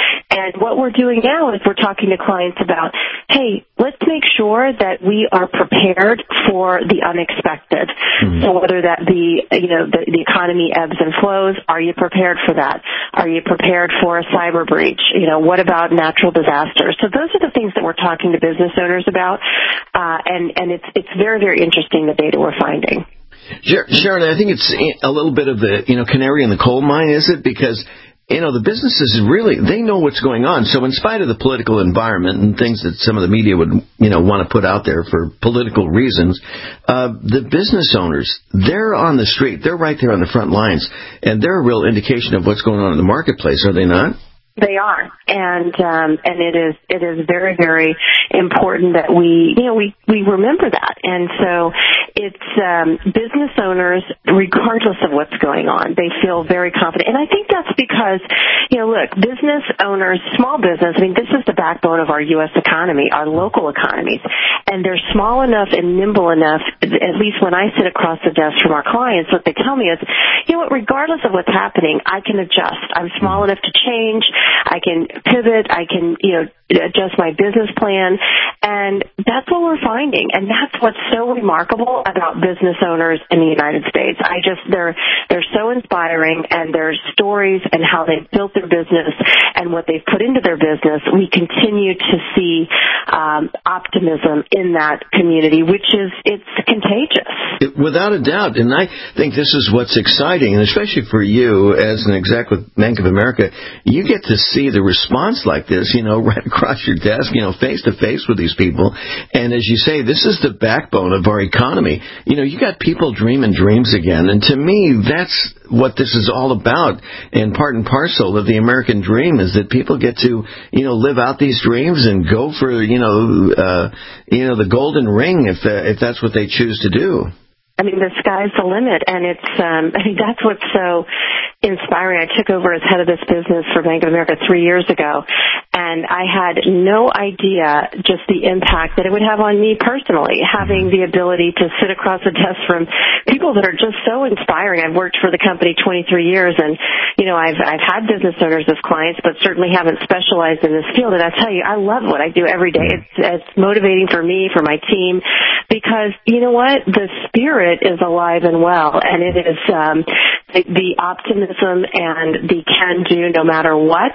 Speaker 23: And what we're doing now is we're talking to clients about, hey, let's make sure that we are prepared for the unexpected. Mm-hmm. So whether that be, you know, the, the economy ebbs and flows, are you prepared for that? Are you prepared for a cyber breach? You know, what about natural disasters? So those are the things that we're talking to business owners about, uh, and, and it's, it's very, very interesting, the data we're finding.
Speaker 10: Sharon, I think it's a little bit of the, you know, canary in the coal mine, is it? Because, you know, the businesses really, they know what's going on. So in spite of the political environment and things that some of the media would, you know, want to put out there for political reasons, uh, the business owners, they're on the street. They're right there on the front lines. And they're a real indication of what's going on in the marketplace, are they not?
Speaker 23: They are, and um, and it is it is very, very important that we you know we, we remember that. And so it's um, business owners, regardless of what's going on, they feel very confident. And I think that's because, you know, look, business owners, small business, I mean, this is the backbone of our U S economy, our local economies, and they're small enough and nimble enough. At least when I sit across the desk from our clients, what they tell me is, you know what, regardless of what's happening, I can adjust. I'm small enough to change. I can pivot, I can, you know, adjust my business plan, and that's what we're finding, and that's what's so remarkable about business owners in the United States. I just, they're, they're so inspiring, and their stories and how they've built their business and what they've put into their business, we continue to see um, optimism in that community, which is, it's contagious.
Speaker 10: It, without a doubt, and I think this is what's exciting, and especially for you as an exec with Bank of America, you get to see the response like this, you know, right across your desk, you know, face to face with these people. And as you say, this is the backbone of our economy. You know, you got people dreaming dreams again. And to me, that's what this is all about. And part and parcel of the American dream is that people get to, you know, live out these dreams and go for, you know, uh, you know, the golden ring if uh, if that's what they choose to do.
Speaker 23: I mean, the sky's the limit, and it's, um, I think that's what's so inspiring. I took over as head of this business for Bank of America three years ago, and I had no idea just the impact that it would have on me personally, having the ability to sit across the desk from people that are just so inspiring. I've worked for the company twenty-three years, and, you know, I've, I've had business owners as clients, but certainly haven't specialized in this field, and I tell you, I love what I do every day. It's, it's motivating for me, for my team, because, you know what, the spirit is alive and well, and it is um, the, the optimism and the can-do no matter what.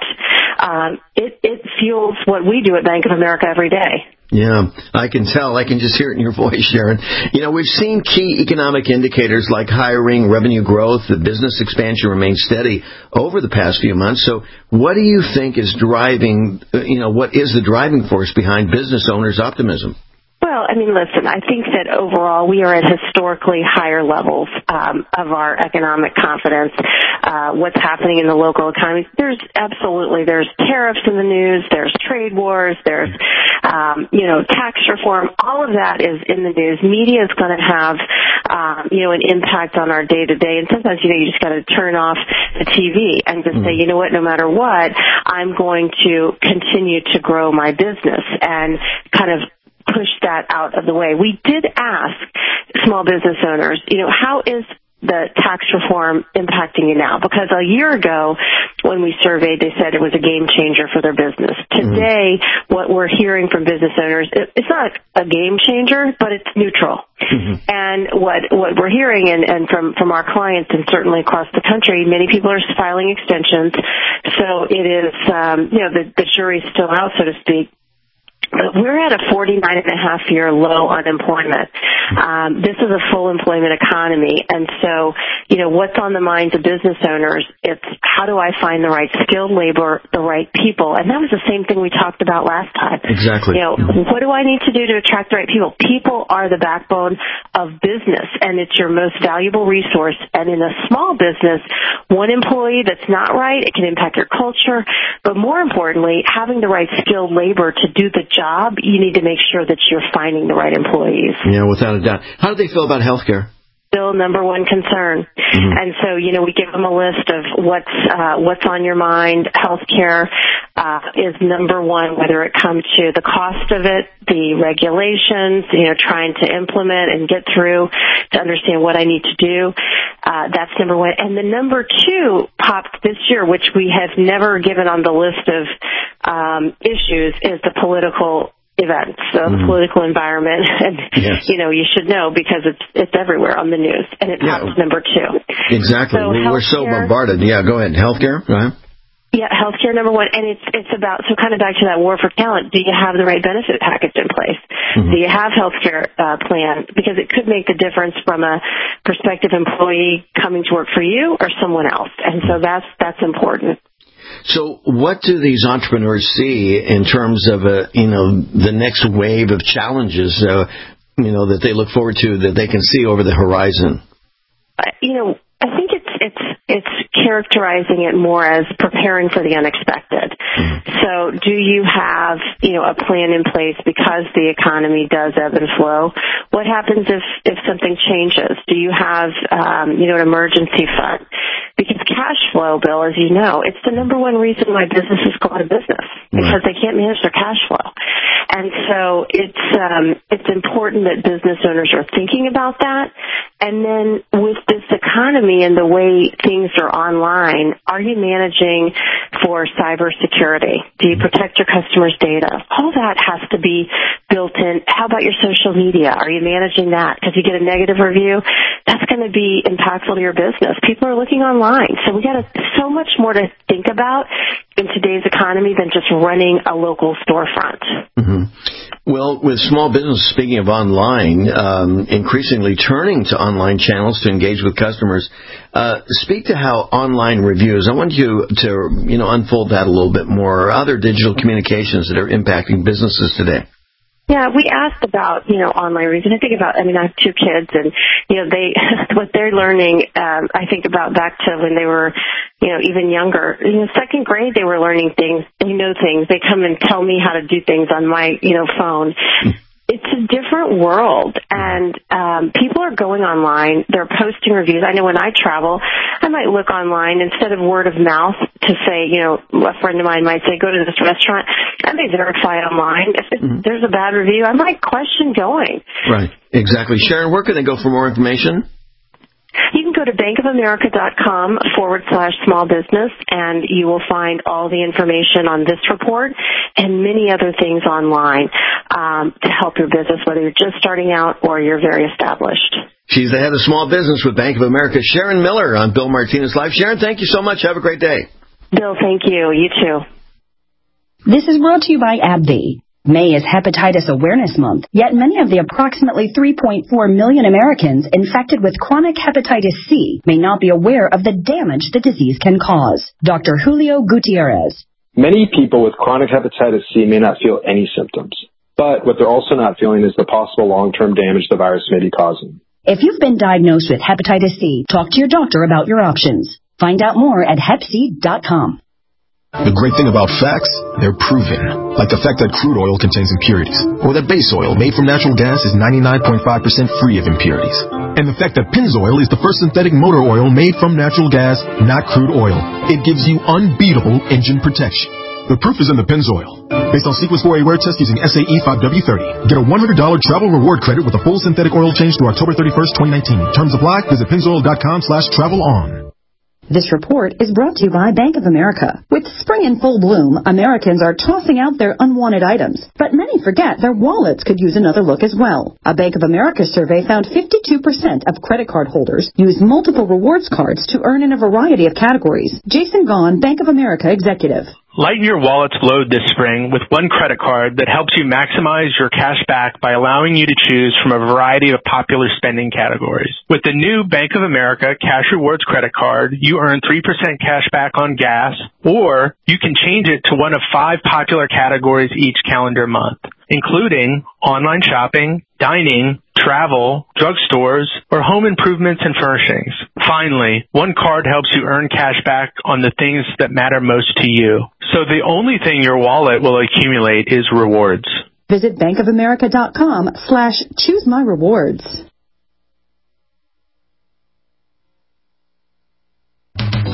Speaker 23: Um, it, it fuels what we do at Bank of America every day.
Speaker 10: Yeah, I can tell. I can just hear it in your voice, Sharon. You know, we've seen key economic indicators like hiring, revenue growth, the business expansion remain steady over the past few months. So what do you think is driving, you know, what is the driving force behind business owners' optimism?
Speaker 23: Well, I mean, listen, I think that overall we are at historically higher levels um, of our economic confidence. Uh, what's happening in the local economy, there's absolutely, there's tariffs in the news, there's trade wars, there's, um, you know, tax reform. All of that is in the news. Media is going to have, um, you know, an impact on our day-to-day. And sometimes, you know, you just got to turn off the T V and just say, you know what, no matter what, I'm going to continue to grow my business and kind of push that out of the way. We did ask small business owners, you know, how is the tax reform impacting you now? Because a year ago when we surveyed, they said it was a game changer for their business. Today, mm-hmm. what we're hearing from business owners, it, it's not a game changer, but it's neutral. Mm-hmm. And what what we're hearing and, and from, from our clients and certainly across the country, many people are filing extensions. So it is, um, you know, the, the jury's still out, so to speak. We're at a forty-nine and a half year low unemployment. Um, this is a full employment economy. And so, you know, what's on the minds of business owners, it's how do I find the right skilled labor, the right people? And that was the same thing we talked about last time.
Speaker 10: Exactly.
Speaker 23: You know, what do I need to do to attract the right people? People are the backbone of business, and it's your most valuable resource. And in a small business, one employee that's not right, it can impact your culture. But more importantly, having the right skilled labor to do the job, you need to make sure that you're finding the right employees.
Speaker 10: Yeah, without a doubt. How do they feel about health care?
Speaker 23: Still number one concern. Mm-hmm. And so, you know, we give them a list of what's uh, what's on your mind. Healthcare uh, is number one, whether it comes to the cost of it, the regulations, you know, trying to implement and get through to understand what I need to do. Uh, that's number one. And the number two popped this year, which we have never given on the list of um, issues is the political events, so
Speaker 10: Mm-hmm.
Speaker 23: the political environment, and
Speaker 10: Yes.
Speaker 23: you know you should know because it's it's everywhere on the news, and it
Speaker 10: Yeah.
Speaker 23: tops number two.
Speaker 10: Exactly.
Speaker 23: So
Speaker 10: We- We're so
Speaker 23: healthcare-
Speaker 10: bombarded. Yeah, go ahead. Healthcare? Go ahead.
Speaker 23: Yeah, healthcare number one, and it's it's about so kind of back to that war for talent. Do you have the right benefit package in place?
Speaker 10: Mm-hmm.
Speaker 23: Do you have healthcare uh, plan? Because it could make the difference from a prospective employee coming to work for you or someone else, and so that's that's important.
Speaker 10: So what do these entrepreneurs see in terms of, uh, you know, the next wave of challenges, uh, you know, that they look forward to, that they can see over the horizon?
Speaker 23: Uh, you know, I think it's it's it's characterizing it more as preparing for the unexpected. Mm-hmm. So, do you have you know a plan in place because the economy does ebb and flow? What happens if if something changes? Do you have um, you know an emergency fund? Because cash flow, Bill, as you know, it's the number one reason why businesses go out of business because they can't manage their cash flow. And so it's um, it's important that business owners are thinking about that. And then with this economy and the way things are online, are you managing for cybersecurity? Do you protect your customers' data? All that has to be built in. How about your social media? Are you managing that? Because you get a negative review, that's going to be impactful to your business. People are looking online. So we got so much more to think about in today's economy than just running a local storefront.
Speaker 10: Mm-hmm. Well, with small business, speaking of online, um, increasingly turning to online channels to engage with customers, uh, speak to how online reviews, I want you to, you know, unfold that a little bit more, or other digital communications that are impacting businesses today.
Speaker 23: Yeah, we asked about, you know, online reviews. And I think about, I mean, I have two kids and, you know, they, what they're learning, um, I think about back to when they were, you know, even younger. In the second grade, they were learning things. They know things. They come and tell me how to do things on my, you know, phone. It's a different world, and um, people are going online. They're posting reviews. I know when I travel, I might look online instead of word of mouth to say, you know, a friend of mine might say, go to this restaurant. I may verify online. If it, mm-hmm. there's a bad review, I might question going.
Speaker 10: Right, exactly. Sharon, where can they go for more information?
Speaker 23: You can go to bankofamerica.com forward slash small business, and you will find all the information on this report and many other things online um, to help your business, whether you're just starting out or you're very established.
Speaker 10: She's the head of small business with Bank of America, Sharon Miller, on Bill Martinez Live. Sharon, thank you so much. Have a great day.
Speaker 23: Bill, thank you. You too.
Speaker 4: This is brought to you by AbbVie. May is Hepatitis Awareness Month, yet many of the approximately three point four million Americans infected with chronic hepatitis C may not be aware of the damage the disease can cause. Doctor Julio Gutierrez.
Speaker 5: Many people with chronic hepatitis C may not feel any symptoms, but what they're also not feeling is the possible long-term damage the virus may be causing.
Speaker 4: If you've been diagnosed with hepatitis C, talk to your doctor about your options. Find out more at hep c dot com.
Speaker 6: The great thing about facts, they're proven. Like the fact that crude oil contains impurities, or that base oil made from natural gas is ninety-nine point five percent free of impurities. And the fact that Pennzoil is the first synthetic motor oil made from natural gas, not crude oil. It gives you unbeatable engine protection. The proof is in the Pennzoil. Based on Sequence four A wear test using S A E five W thirty. Get a one hundred dollars travel reward credit with a full synthetic oil change through October thirty-first, twenty nineteen. Terms apply. Visit pennzoil.com slash travel on.
Speaker 4: This report is brought to you by Bank of America. With spring in full bloom, Americans are tossing out their unwanted items, but many forget their wallets could use another look as well. A Bank of America survey found fifty-two percent of credit card holders use multiple rewards cards to earn in a variety of categories. Jason Gahn, Bank of America executive.
Speaker 24: Lighten your wallet's load this spring with one credit card that helps you maximize your cash back by allowing you to choose from a variety of popular spending categories. With the new Bank of America Cash Rewards credit card, you earn three percent cash back on gas, or you can change it to one of five popular categories each calendar month, including online shopping, dining, travel, drugstores, or home improvements and furnishings. Finally, one card helps you earn cash back on the things that matter most to you. So the only thing your wallet will accumulate is rewards.
Speaker 4: Visit bankofamerica.com slash choose my rewards.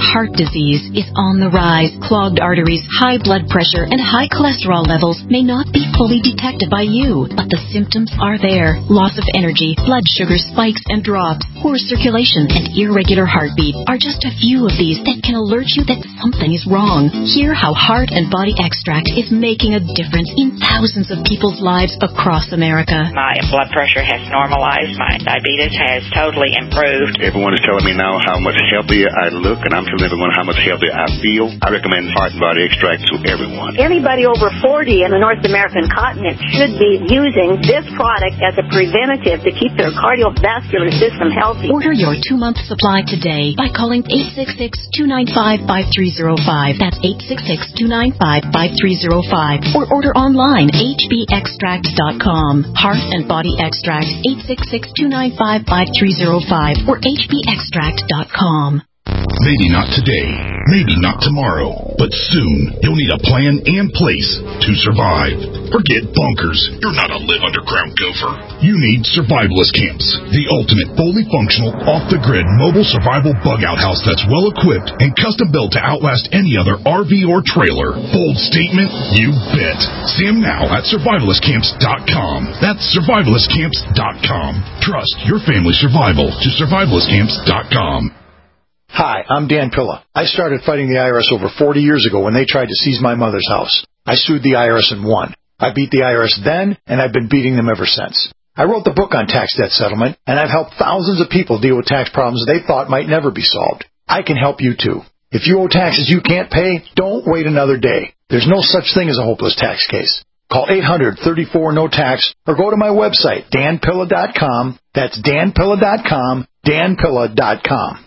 Speaker 2: heart disease is on the rise. Clogged arteries, high blood pressure, and high cholesterol levels may not be fully detected by you, but the symptoms are there. Loss of energy, blood sugar spikes and drops, poor circulation, and irregular heartbeat are just a few of these that can alert you that something is wrong. Hear how Heart and Body Extract is making a difference in thousands of people's lives across America.
Speaker 8: My blood pressure has normalized. My diabetes has totally improved.
Speaker 12: Everyone is telling me now how much healthier I look, and I'm telling everyone how much healthier I feel. I recommend Heart and Body Extract to everyone.
Speaker 18: Anybody over forty in the North American continent should be using this product as a preventative to keep their cardiovascular system healthy.
Speaker 2: Order your two-month supply today by calling eight six six, two nine five, five three zero five. That's eight six six, two nine five, five three zero five. Or order online, h b extract dot com. Heart and Body Extract, eight six six, two nine five, five three zero five or h b extract dot com.
Speaker 13: Maybe not today, maybe not tomorrow, but soon you'll need a plan and place to survive. Forget bunkers. You're not a live underground gopher. You need survivalist camps, the ultimate fully functional, off-the-grid mobile survival bug-out house that's well-equipped and custom-built to outlast any other R V or trailer. Bold statement? You bet. See them now at survivalist camps dot com. That's survivalist camps dot com. Trust your family's survival to survivalist camps dot com.
Speaker 25: Hi, I'm Dan Pilla. I started fighting the I R S over forty years ago when they tried to seize my mother's house. I sued the I R S and won. I beat the I R S then, and I've been beating them ever since. I wrote the book on tax debt settlement, and I've helped thousands of people deal with tax problems they thought might never be solved. I can help you too. If you owe taxes you can't pay, don't wait another day. There's no such thing as a hopeless tax case. Call eight hundred, thirty-four, no tax or go to my website, dan pilla dot com. That's dan pilla dot com, dan pilla dot com.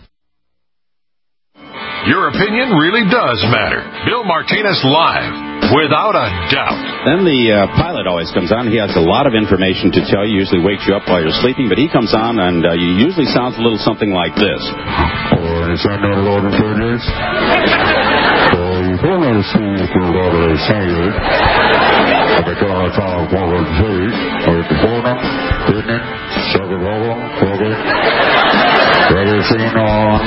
Speaker 16: Your opinion really does matter. Bill Martinez Live, without a doubt.
Speaker 26: Then the uh, pilot always comes on. He has a lot of information to tell you, usually wakes you up while you're sleeping, but he comes on and uh, he usually sounds a little something like this.
Speaker 27: Oh, is that not a lot of goodness? Oh, you don't want to see if you're not a singer. But I can't talk what I'm saying. Or the bottom, didn't it? Sugar bubble, brother. Everything on,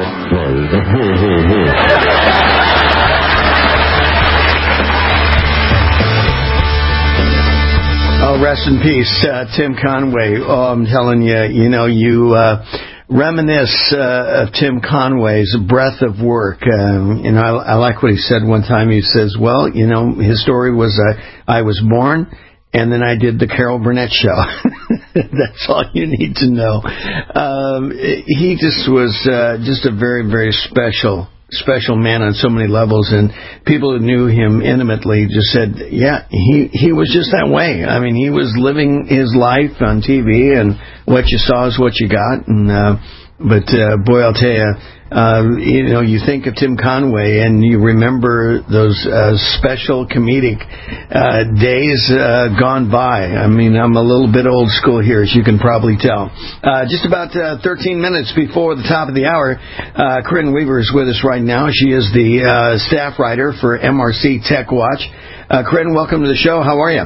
Speaker 10: Oh, rest in peace, uh, Tim Conway. Oh, I'm telling you, you know, you uh, reminisce uh, of Tim Conway's breadth of work. Um, you know, I, I like what he said one time. He says, well, you know, his story was uh, I was born, and then I did the Carol Burnett show. That's all you need to know. Um, he just was uh, just a very, very special, special man on so many levels. And people who knew him intimately just said, yeah, he, he was just that way. I mean, he was living his life on T V, and what you saw is what you got. And uh, But, uh, boy, I'll tell you, uh, you know, you think of Tim Conway and you remember those uh, special comedic uh, days uh, gone by. I mean, I'm a little bit old school here, as you can probably tell. Uh, just about uh, thirteen minutes before the top of the hour, uh, Corinne Weaver is with us right now. She is the uh, staff writer for M R C Tech Watch. Uh, Corinne, welcome to the show. How are you?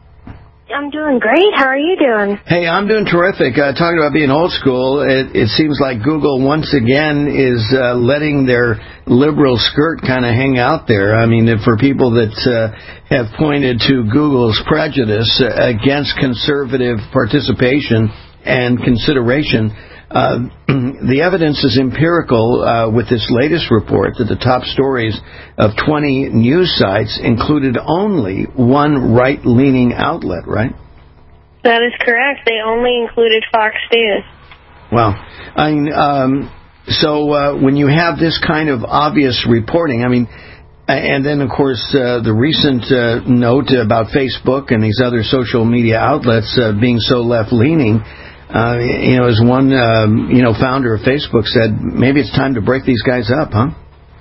Speaker 23: I'm doing great. How are you doing?
Speaker 10: Hey, I'm doing terrific. Uh, talking about being old school, it, it seems like Google once again is uh, letting their liberal skirt kind of hang out there. I mean, for people that uh, have pointed to Google's prejudice against conservative participation and consideration, uh, the evidence is empirical uh, with this latest report that the top stories of twenty news sites included only one right-leaning outlet, right?
Speaker 23: That is correct. They only included Fox News.
Speaker 10: Well, I mean, um, so uh, when you have this kind of obvious reporting, I mean, and then, of course, uh, the recent uh, note about Facebook and these other social media outlets uh, being so left-leaning, Uh, you know, as one, um, you know, founder of Facebook said, maybe it's time to break these guys up, huh?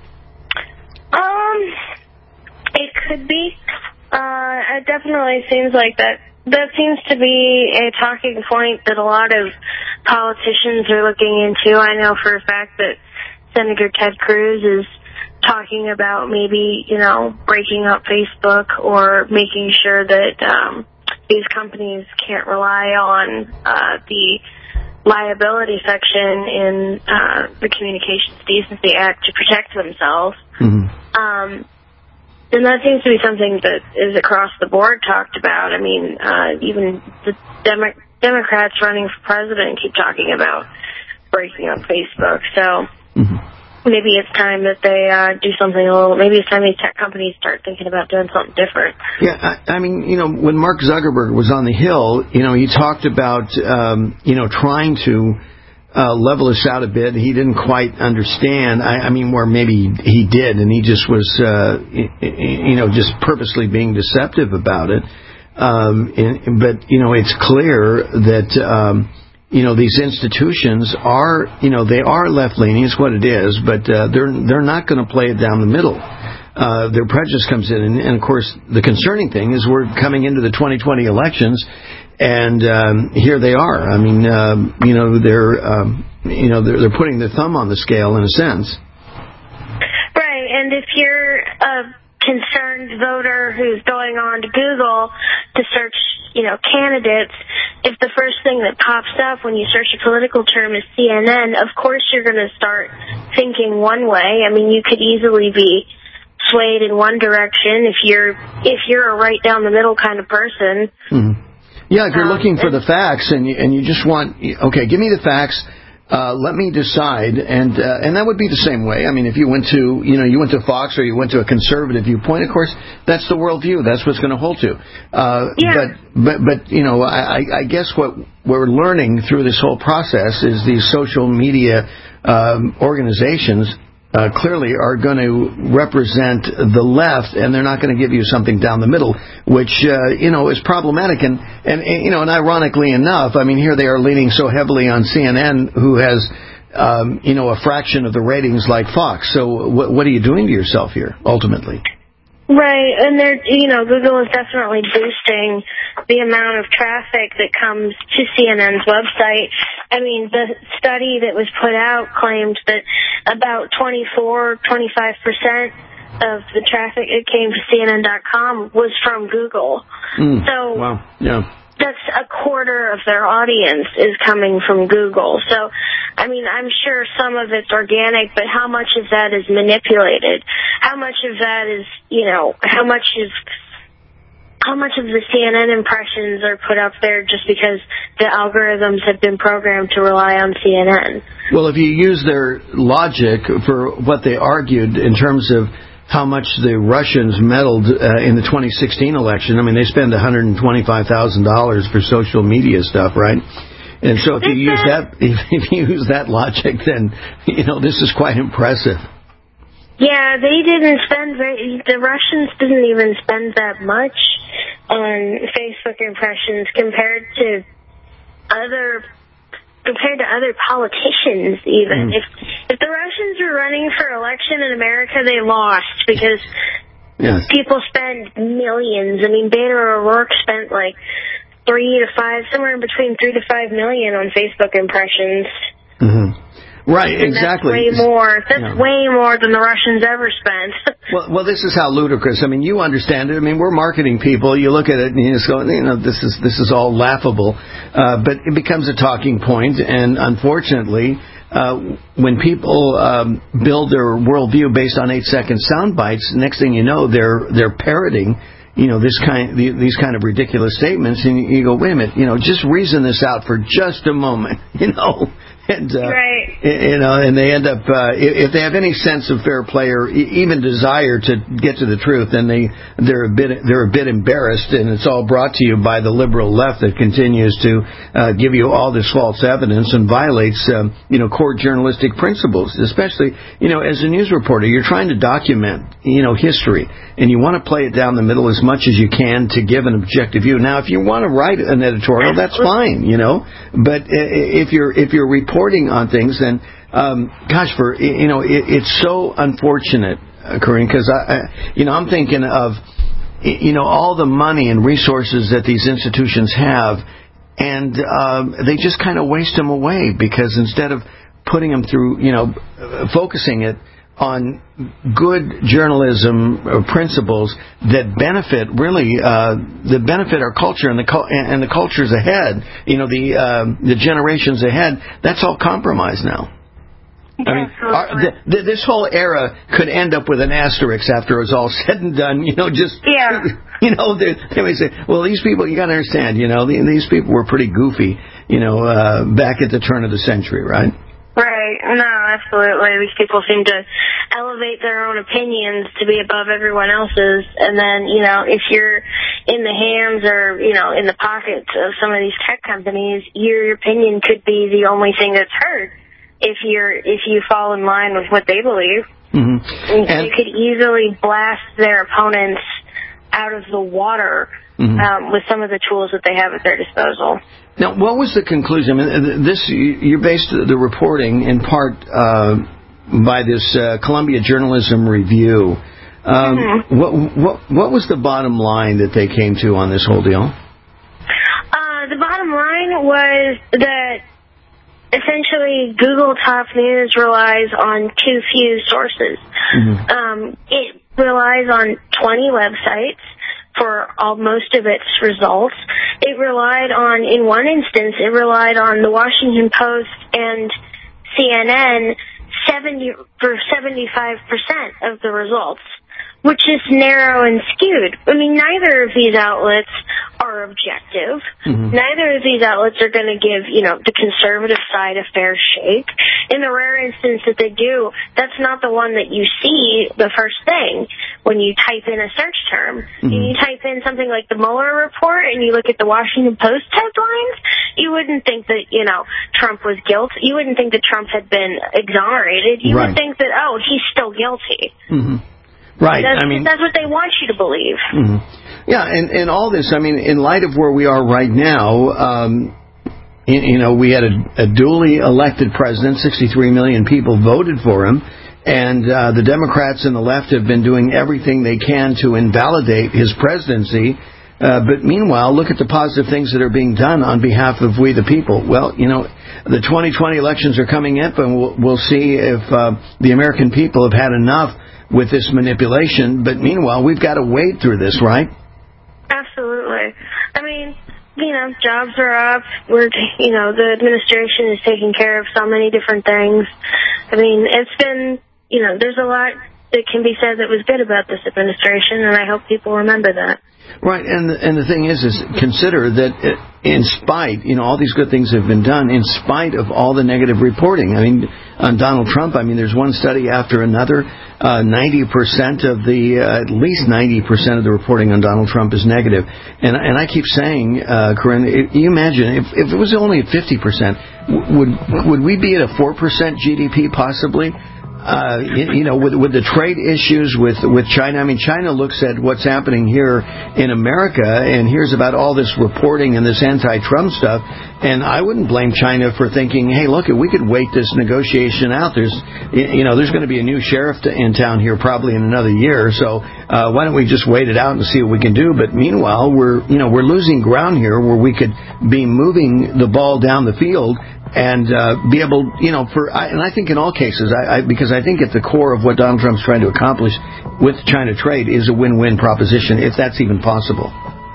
Speaker 23: Um, it could be. Uh, it definitely seems like that. That seems to be a talking point that a lot of politicians are looking into. I know for a fact that Senator Ted Cruz is talking about maybe, you know, breaking up Facebook or making sure that, um, these companies can't rely on uh, the liability section in uh, the Communications Decency Act to protect themselves.
Speaker 10: Mm-hmm.
Speaker 23: Um, and that seems to be something that is across the board talked about. I mean, uh, even the Demo- Democrats running for president keep talking about breaking up Facebook. So
Speaker 10: mm-hmm.
Speaker 23: maybe it's time that they uh, do something a little, maybe it's time these tech companies start thinking about doing something different.
Speaker 10: Yeah, I, I mean, you know, when Mark Zuckerberg was on the Hill, you know, he talked about, um, you know, trying to uh, level us out a bit. He didn't quite understand. I, I mean, or maybe he did, and he just was, uh, you know, just purposely being deceptive about it. Um, and, but, you know, it's clear that, um, you know, these institutions are, you know, they are left-leaning, is what it is, but uh, they're they're not going to play it down the middle. Uh, their prejudice comes in, and, and, of course, the concerning thing is we're coming into the twenty twenty elections, and um, here they are. I mean, um, you know, they're, um, you know, they're, they're putting their thumb on the scale in a sense.
Speaker 23: Right, and if you're a concerned voter who's going on to Google to search, you know, candidates, if the first thing that pops up when you search a political term is C N N, of course you're going to start thinking one way. I mean, you could easily be swayed in one direction if you're if you're a right down the middle kind of person.
Speaker 10: Mm-hmm. Yeah, if you're
Speaker 23: um,
Speaker 10: looking for the facts and you, and you just want, okay, give me the facts. Uh, let me decide, and uh, and that would be the same way. I mean, if you went to, you know, you went to Fox or you went to a conservative viewpoint, of course, that's the worldview. That's what's going to hold to. Uh,
Speaker 23: yeah.
Speaker 10: But but but you know, I, I guess what we're learning through this whole process is these social media um, organizations uh, clearly are going to represent the left, and they're not going to give you something down the middle, which uh, you know is problematic. And, and you know, and ironically enough, I mean, here they are leaning so heavily on C N N, who has um, you know a fraction of the ratings like Fox. So what, what are you doing to yourself here, ultimately?
Speaker 23: Right, and they're, you know, Google is definitely boosting the amount of traffic that comes to C N N's website. I mean, the study that was put out claimed that about twenty-four, twenty-five percent of the traffic that came to C N N dot com was from Google.
Speaker 10: Mm,
Speaker 23: so
Speaker 10: wow, yeah.
Speaker 23: That's a quarter of their audience is coming from Google. So, I mean, I'm sure some of it's organic, but how much of that is manipulated? How much of that is, you know, how much is, how much of the C N N impressions are put up there just because the algorithms have been programmed to rely on C N N?
Speaker 10: Well, if you use their logic for what they argued in terms of how much the Russians meddled uh, in the twenty sixteen election. I mean, they spend one hundred twenty-five thousand dollars for social media stuff, right? And so if you use that, if, if you use that logic, then, you know, this is quite impressive.
Speaker 23: Yeah, they didn't spend very, the Russians didn't even spend that much on Facebook impressions compared to other compared to other politicians, even. Mm. If if the Russians were running for election in America, they lost because
Speaker 10: yes.
Speaker 23: people spend millions. I mean, Beto O'Rourke spent like three to five, somewhere in between three to five million on Facebook impressions.
Speaker 10: Mm-hmm. Right,
Speaker 23: and
Speaker 10: exactly.
Speaker 23: That's way more. That's
Speaker 10: yeah.
Speaker 23: way more than the Russians ever spent.
Speaker 10: well, well, this is how ludicrous. I mean, you understand it. I mean, we're marketing people. You look at it and you just go, you know, this is this is all laughable. Uh, but it becomes a talking point, and unfortunately, uh, when people um, build their worldview based on eight-second sound bites, next thing you know, they're they're parroting, you know, this kind these kind of ridiculous statements, and you go, wait a minute, you know, just reason this out for just a moment, you know. And, uh,
Speaker 23: right.
Speaker 10: you know, and they end up, uh, if they have any sense of fair play or even desire to get to the truth, then they, they're a bit, they're a bit embarrassed, and it's all brought to you by the liberal left that continues to, uh, give you all this false evidence and violates, um, you know, core journalistic principles, especially, you know, as a news reporter, you're trying to document, you know, history, and you want to play it down the middle as much as you can to give an objective view. Now, if you want to write an editorial, that's fine, you know, but if you're, if you're reporting on things, then um, gosh, for you know, it, it's so unfortunate, uh, Corinne, because I, I, you know, I'm thinking of you know all the money and resources that these institutions have, and um, they just kind of waste them away because instead of putting them through, you know, focusing it on good journalism principles that benefit really uh, that benefit our culture and the and the cultures ahead. You know, the uh, the generations ahead. That's all compromised now. I mean, our, the, the, this whole era could end up with an asterisk after it's all said and done. You know, just
Speaker 23: yeah.
Speaker 10: You know, they, they may say, "Well, these people, you got to understand. You know, the, these people were pretty goofy. You know, uh, back at the turn of the century, right?"
Speaker 23: Right. No, absolutely. These people seem to elevate their own opinions to be above everyone else's. And then, you know, if you're in the hands or, you know, in the pockets of some of these tech companies, your opinion could be the only thing that's heard if you're if you fall in line with what they believe.
Speaker 10: Mm-hmm.
Speaker 23: And they could easily blast their opponents out of the water
Speaker 10: mm-hmm.
Speaker 23: um, with some of the tools that they have at their disposal.
Speaker 10: Now, what was the conclusion? I mean, this you based the reporting in part uh, by this uh, Columbia Journalism Review. Um,
Speaker 23: mm-hmm.
Speaker 10: What what what was the bottom line that they came to on this whole deal?
Speaker 23: Uh, the bottom line was that essentially Google Top News relies on too few sources.
Speaker 10: Mm-hmm.
Speaker 23: Um, it relies on twenty websites for all, most of its results. It relied on, in one instance, it relied on the Washington Post and C N N seventy for seventy-five percent of the results, which is narrow and skewed. I mean, neither of these outlets are objective.
Speaker 10: Mm-hmm.
Speaker 23: Neither of these outlets are going to give, you know, the conservative side a fair shake. In the rare instance that they do, that's not the one that you see the first thing when you type in a search term.
Speaker 10: Mm-hmm.
Speaker 23: And you type in something like the Mueller report and you look at the Washington Post headlines, you wouldn't think that, you know, Trump was guilty. You wouldn't think that Trump had been exonerated. You
Speaker 10: Right.
Speaker 23: would think that, oh, he's still guilty.
Speaker 10: Mm-hmm. Right.
Speaker 23: That's,
Speaker 10: I mean,
Speaker 23: that's what they want you to believe.
Speaker 10: Mm-hmm. Yeah, and, and all this, I mean, in light of where we are right now, um, you, you know, we had a, a duly elected president, sixty-three million people voted for him, and uh, the Democrats and the left have been doing everything they can to invalidate his presidency. Uh, but meanwhile, look at the positive things that are being done on behalf of we the people. Well, you know, the twenty twenty elections are coming up, and we'll, we'll see if uh, the American people have had enough with this manipulation. But meanwhile, we've got to wade through this, right?
Speaker 23: Absolutely. I mean, you know, jobs are up. We're, you know, the administration is taking care of so many different things. I mean, it's been, you know, there's a lot that can be said that was good about this administration, and I hope people remember that.
Speaker 10: Right, and the, and the thing is, is consider that in spite, you know, all these good things have been done in spite of all the negative reporting. I mean, on Donald Trump, I mean, there's one study after another. Uh, ninety percent of the, uh, at least ninety percent of the reporting on Donald Trump is negative. And and I keep saying, uh, Corinne, it, you imagine if, if it was only at fifty percent, would would we be at a four percent G D P possibly? Uh, you, you know, with with the trade issues with with China. I mean, China looks at what's happening here in America and hears about all this reporting and this anti-Trump stuff. And I wouldn't blame China for thinking, hey, look, we could wait this negotiation out. There's, you know, there's going to be a new sheriff in town here probably in another year. So uh, why don't we just wait it out and see what we can do? But meanwhile, we're you know we're losing ground here where we could be moving the ball down the field and uh, be able, you know, for I, and I think in all cases, I, I, because I think at the core of what Donald Trump's trying to accomplish with China trade is a win-win proposition, if that's even possible.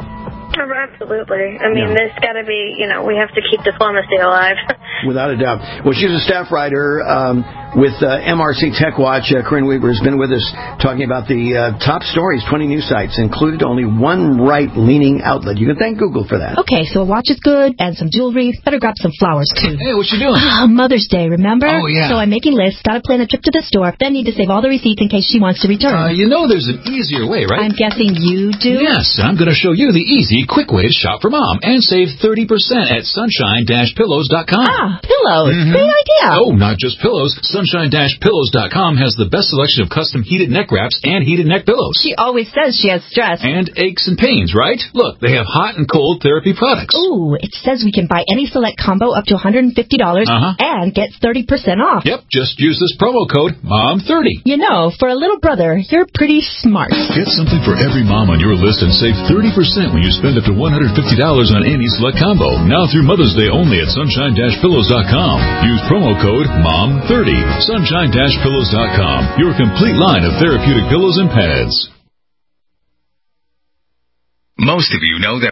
Speaker 23: Oh, absolutely. I mean,
Speaker 10: Yeah.
Speaker 23: there's got to be, you know, we have to keep diplomacy alive.
Speaker 10: Without a doubt. Well, she's a staff writer um, with uh, M R C Tech Watch. Uh, Corinne Weaver has been with us talking about the uh, top stories, twenty news sites, included only one right-leaning outlet. You can thank Google for that.
Speaker 3: Okay, so a watch is good, and some jewelry. Better grab some flowers, too.
Speaker 9: Hey, what you doing?
Speaker 3: Ah, Mother's Day, remember?
Speaker 9: Oh, yeah.
Speaker 3: So I'm making lists, gotta plan a trip to the store, then need to save all the receipts in case she wants to return.
Speaker 9: Uh, you know there's an easier way, right?
Speaker 3: I'm guessing you do?
Speaker 9: Yes, I'm going to show you the easy, quick way to shop for Mom and save thirty percent at sunshine dash pillows dot com.
Speaker 3: Ah, pillows.
Speaker 9: Mm-hmm.
Speaker 3: Great idea.
Speaker 9: Oh, not just pillows. sunshine dash pillows dot com has the best selection of custom heated neck wraps and heated neck pillows.
Speaker 3: She always says she has stress.
Speaker 9: And aches and pains, right? Look, they have hot and cold therapy products.
Speaker 3: Ooh, it says we can buy any select combo up to one hundred fifty dollars
Speaker 9: Uh-huh.
Speaker 3: and get thirty percent off.
Speaker 9: Yep, just use this promo code mom thirty.
Speaker 3: You know, for a little brother, you're pretty smart.
Speaker 13: Get something for every mom on your list and save thirty percent when you spend up to one hundred fifty dollars on any select combo. Now through Mother's Day only at sunshine dash pillows dot com. Use promo code mom thirty.
Speaker 9: sunshine dash pillows dot com, your complete line of therapeutic pillows and pads.
Speaker 7: Most of you know that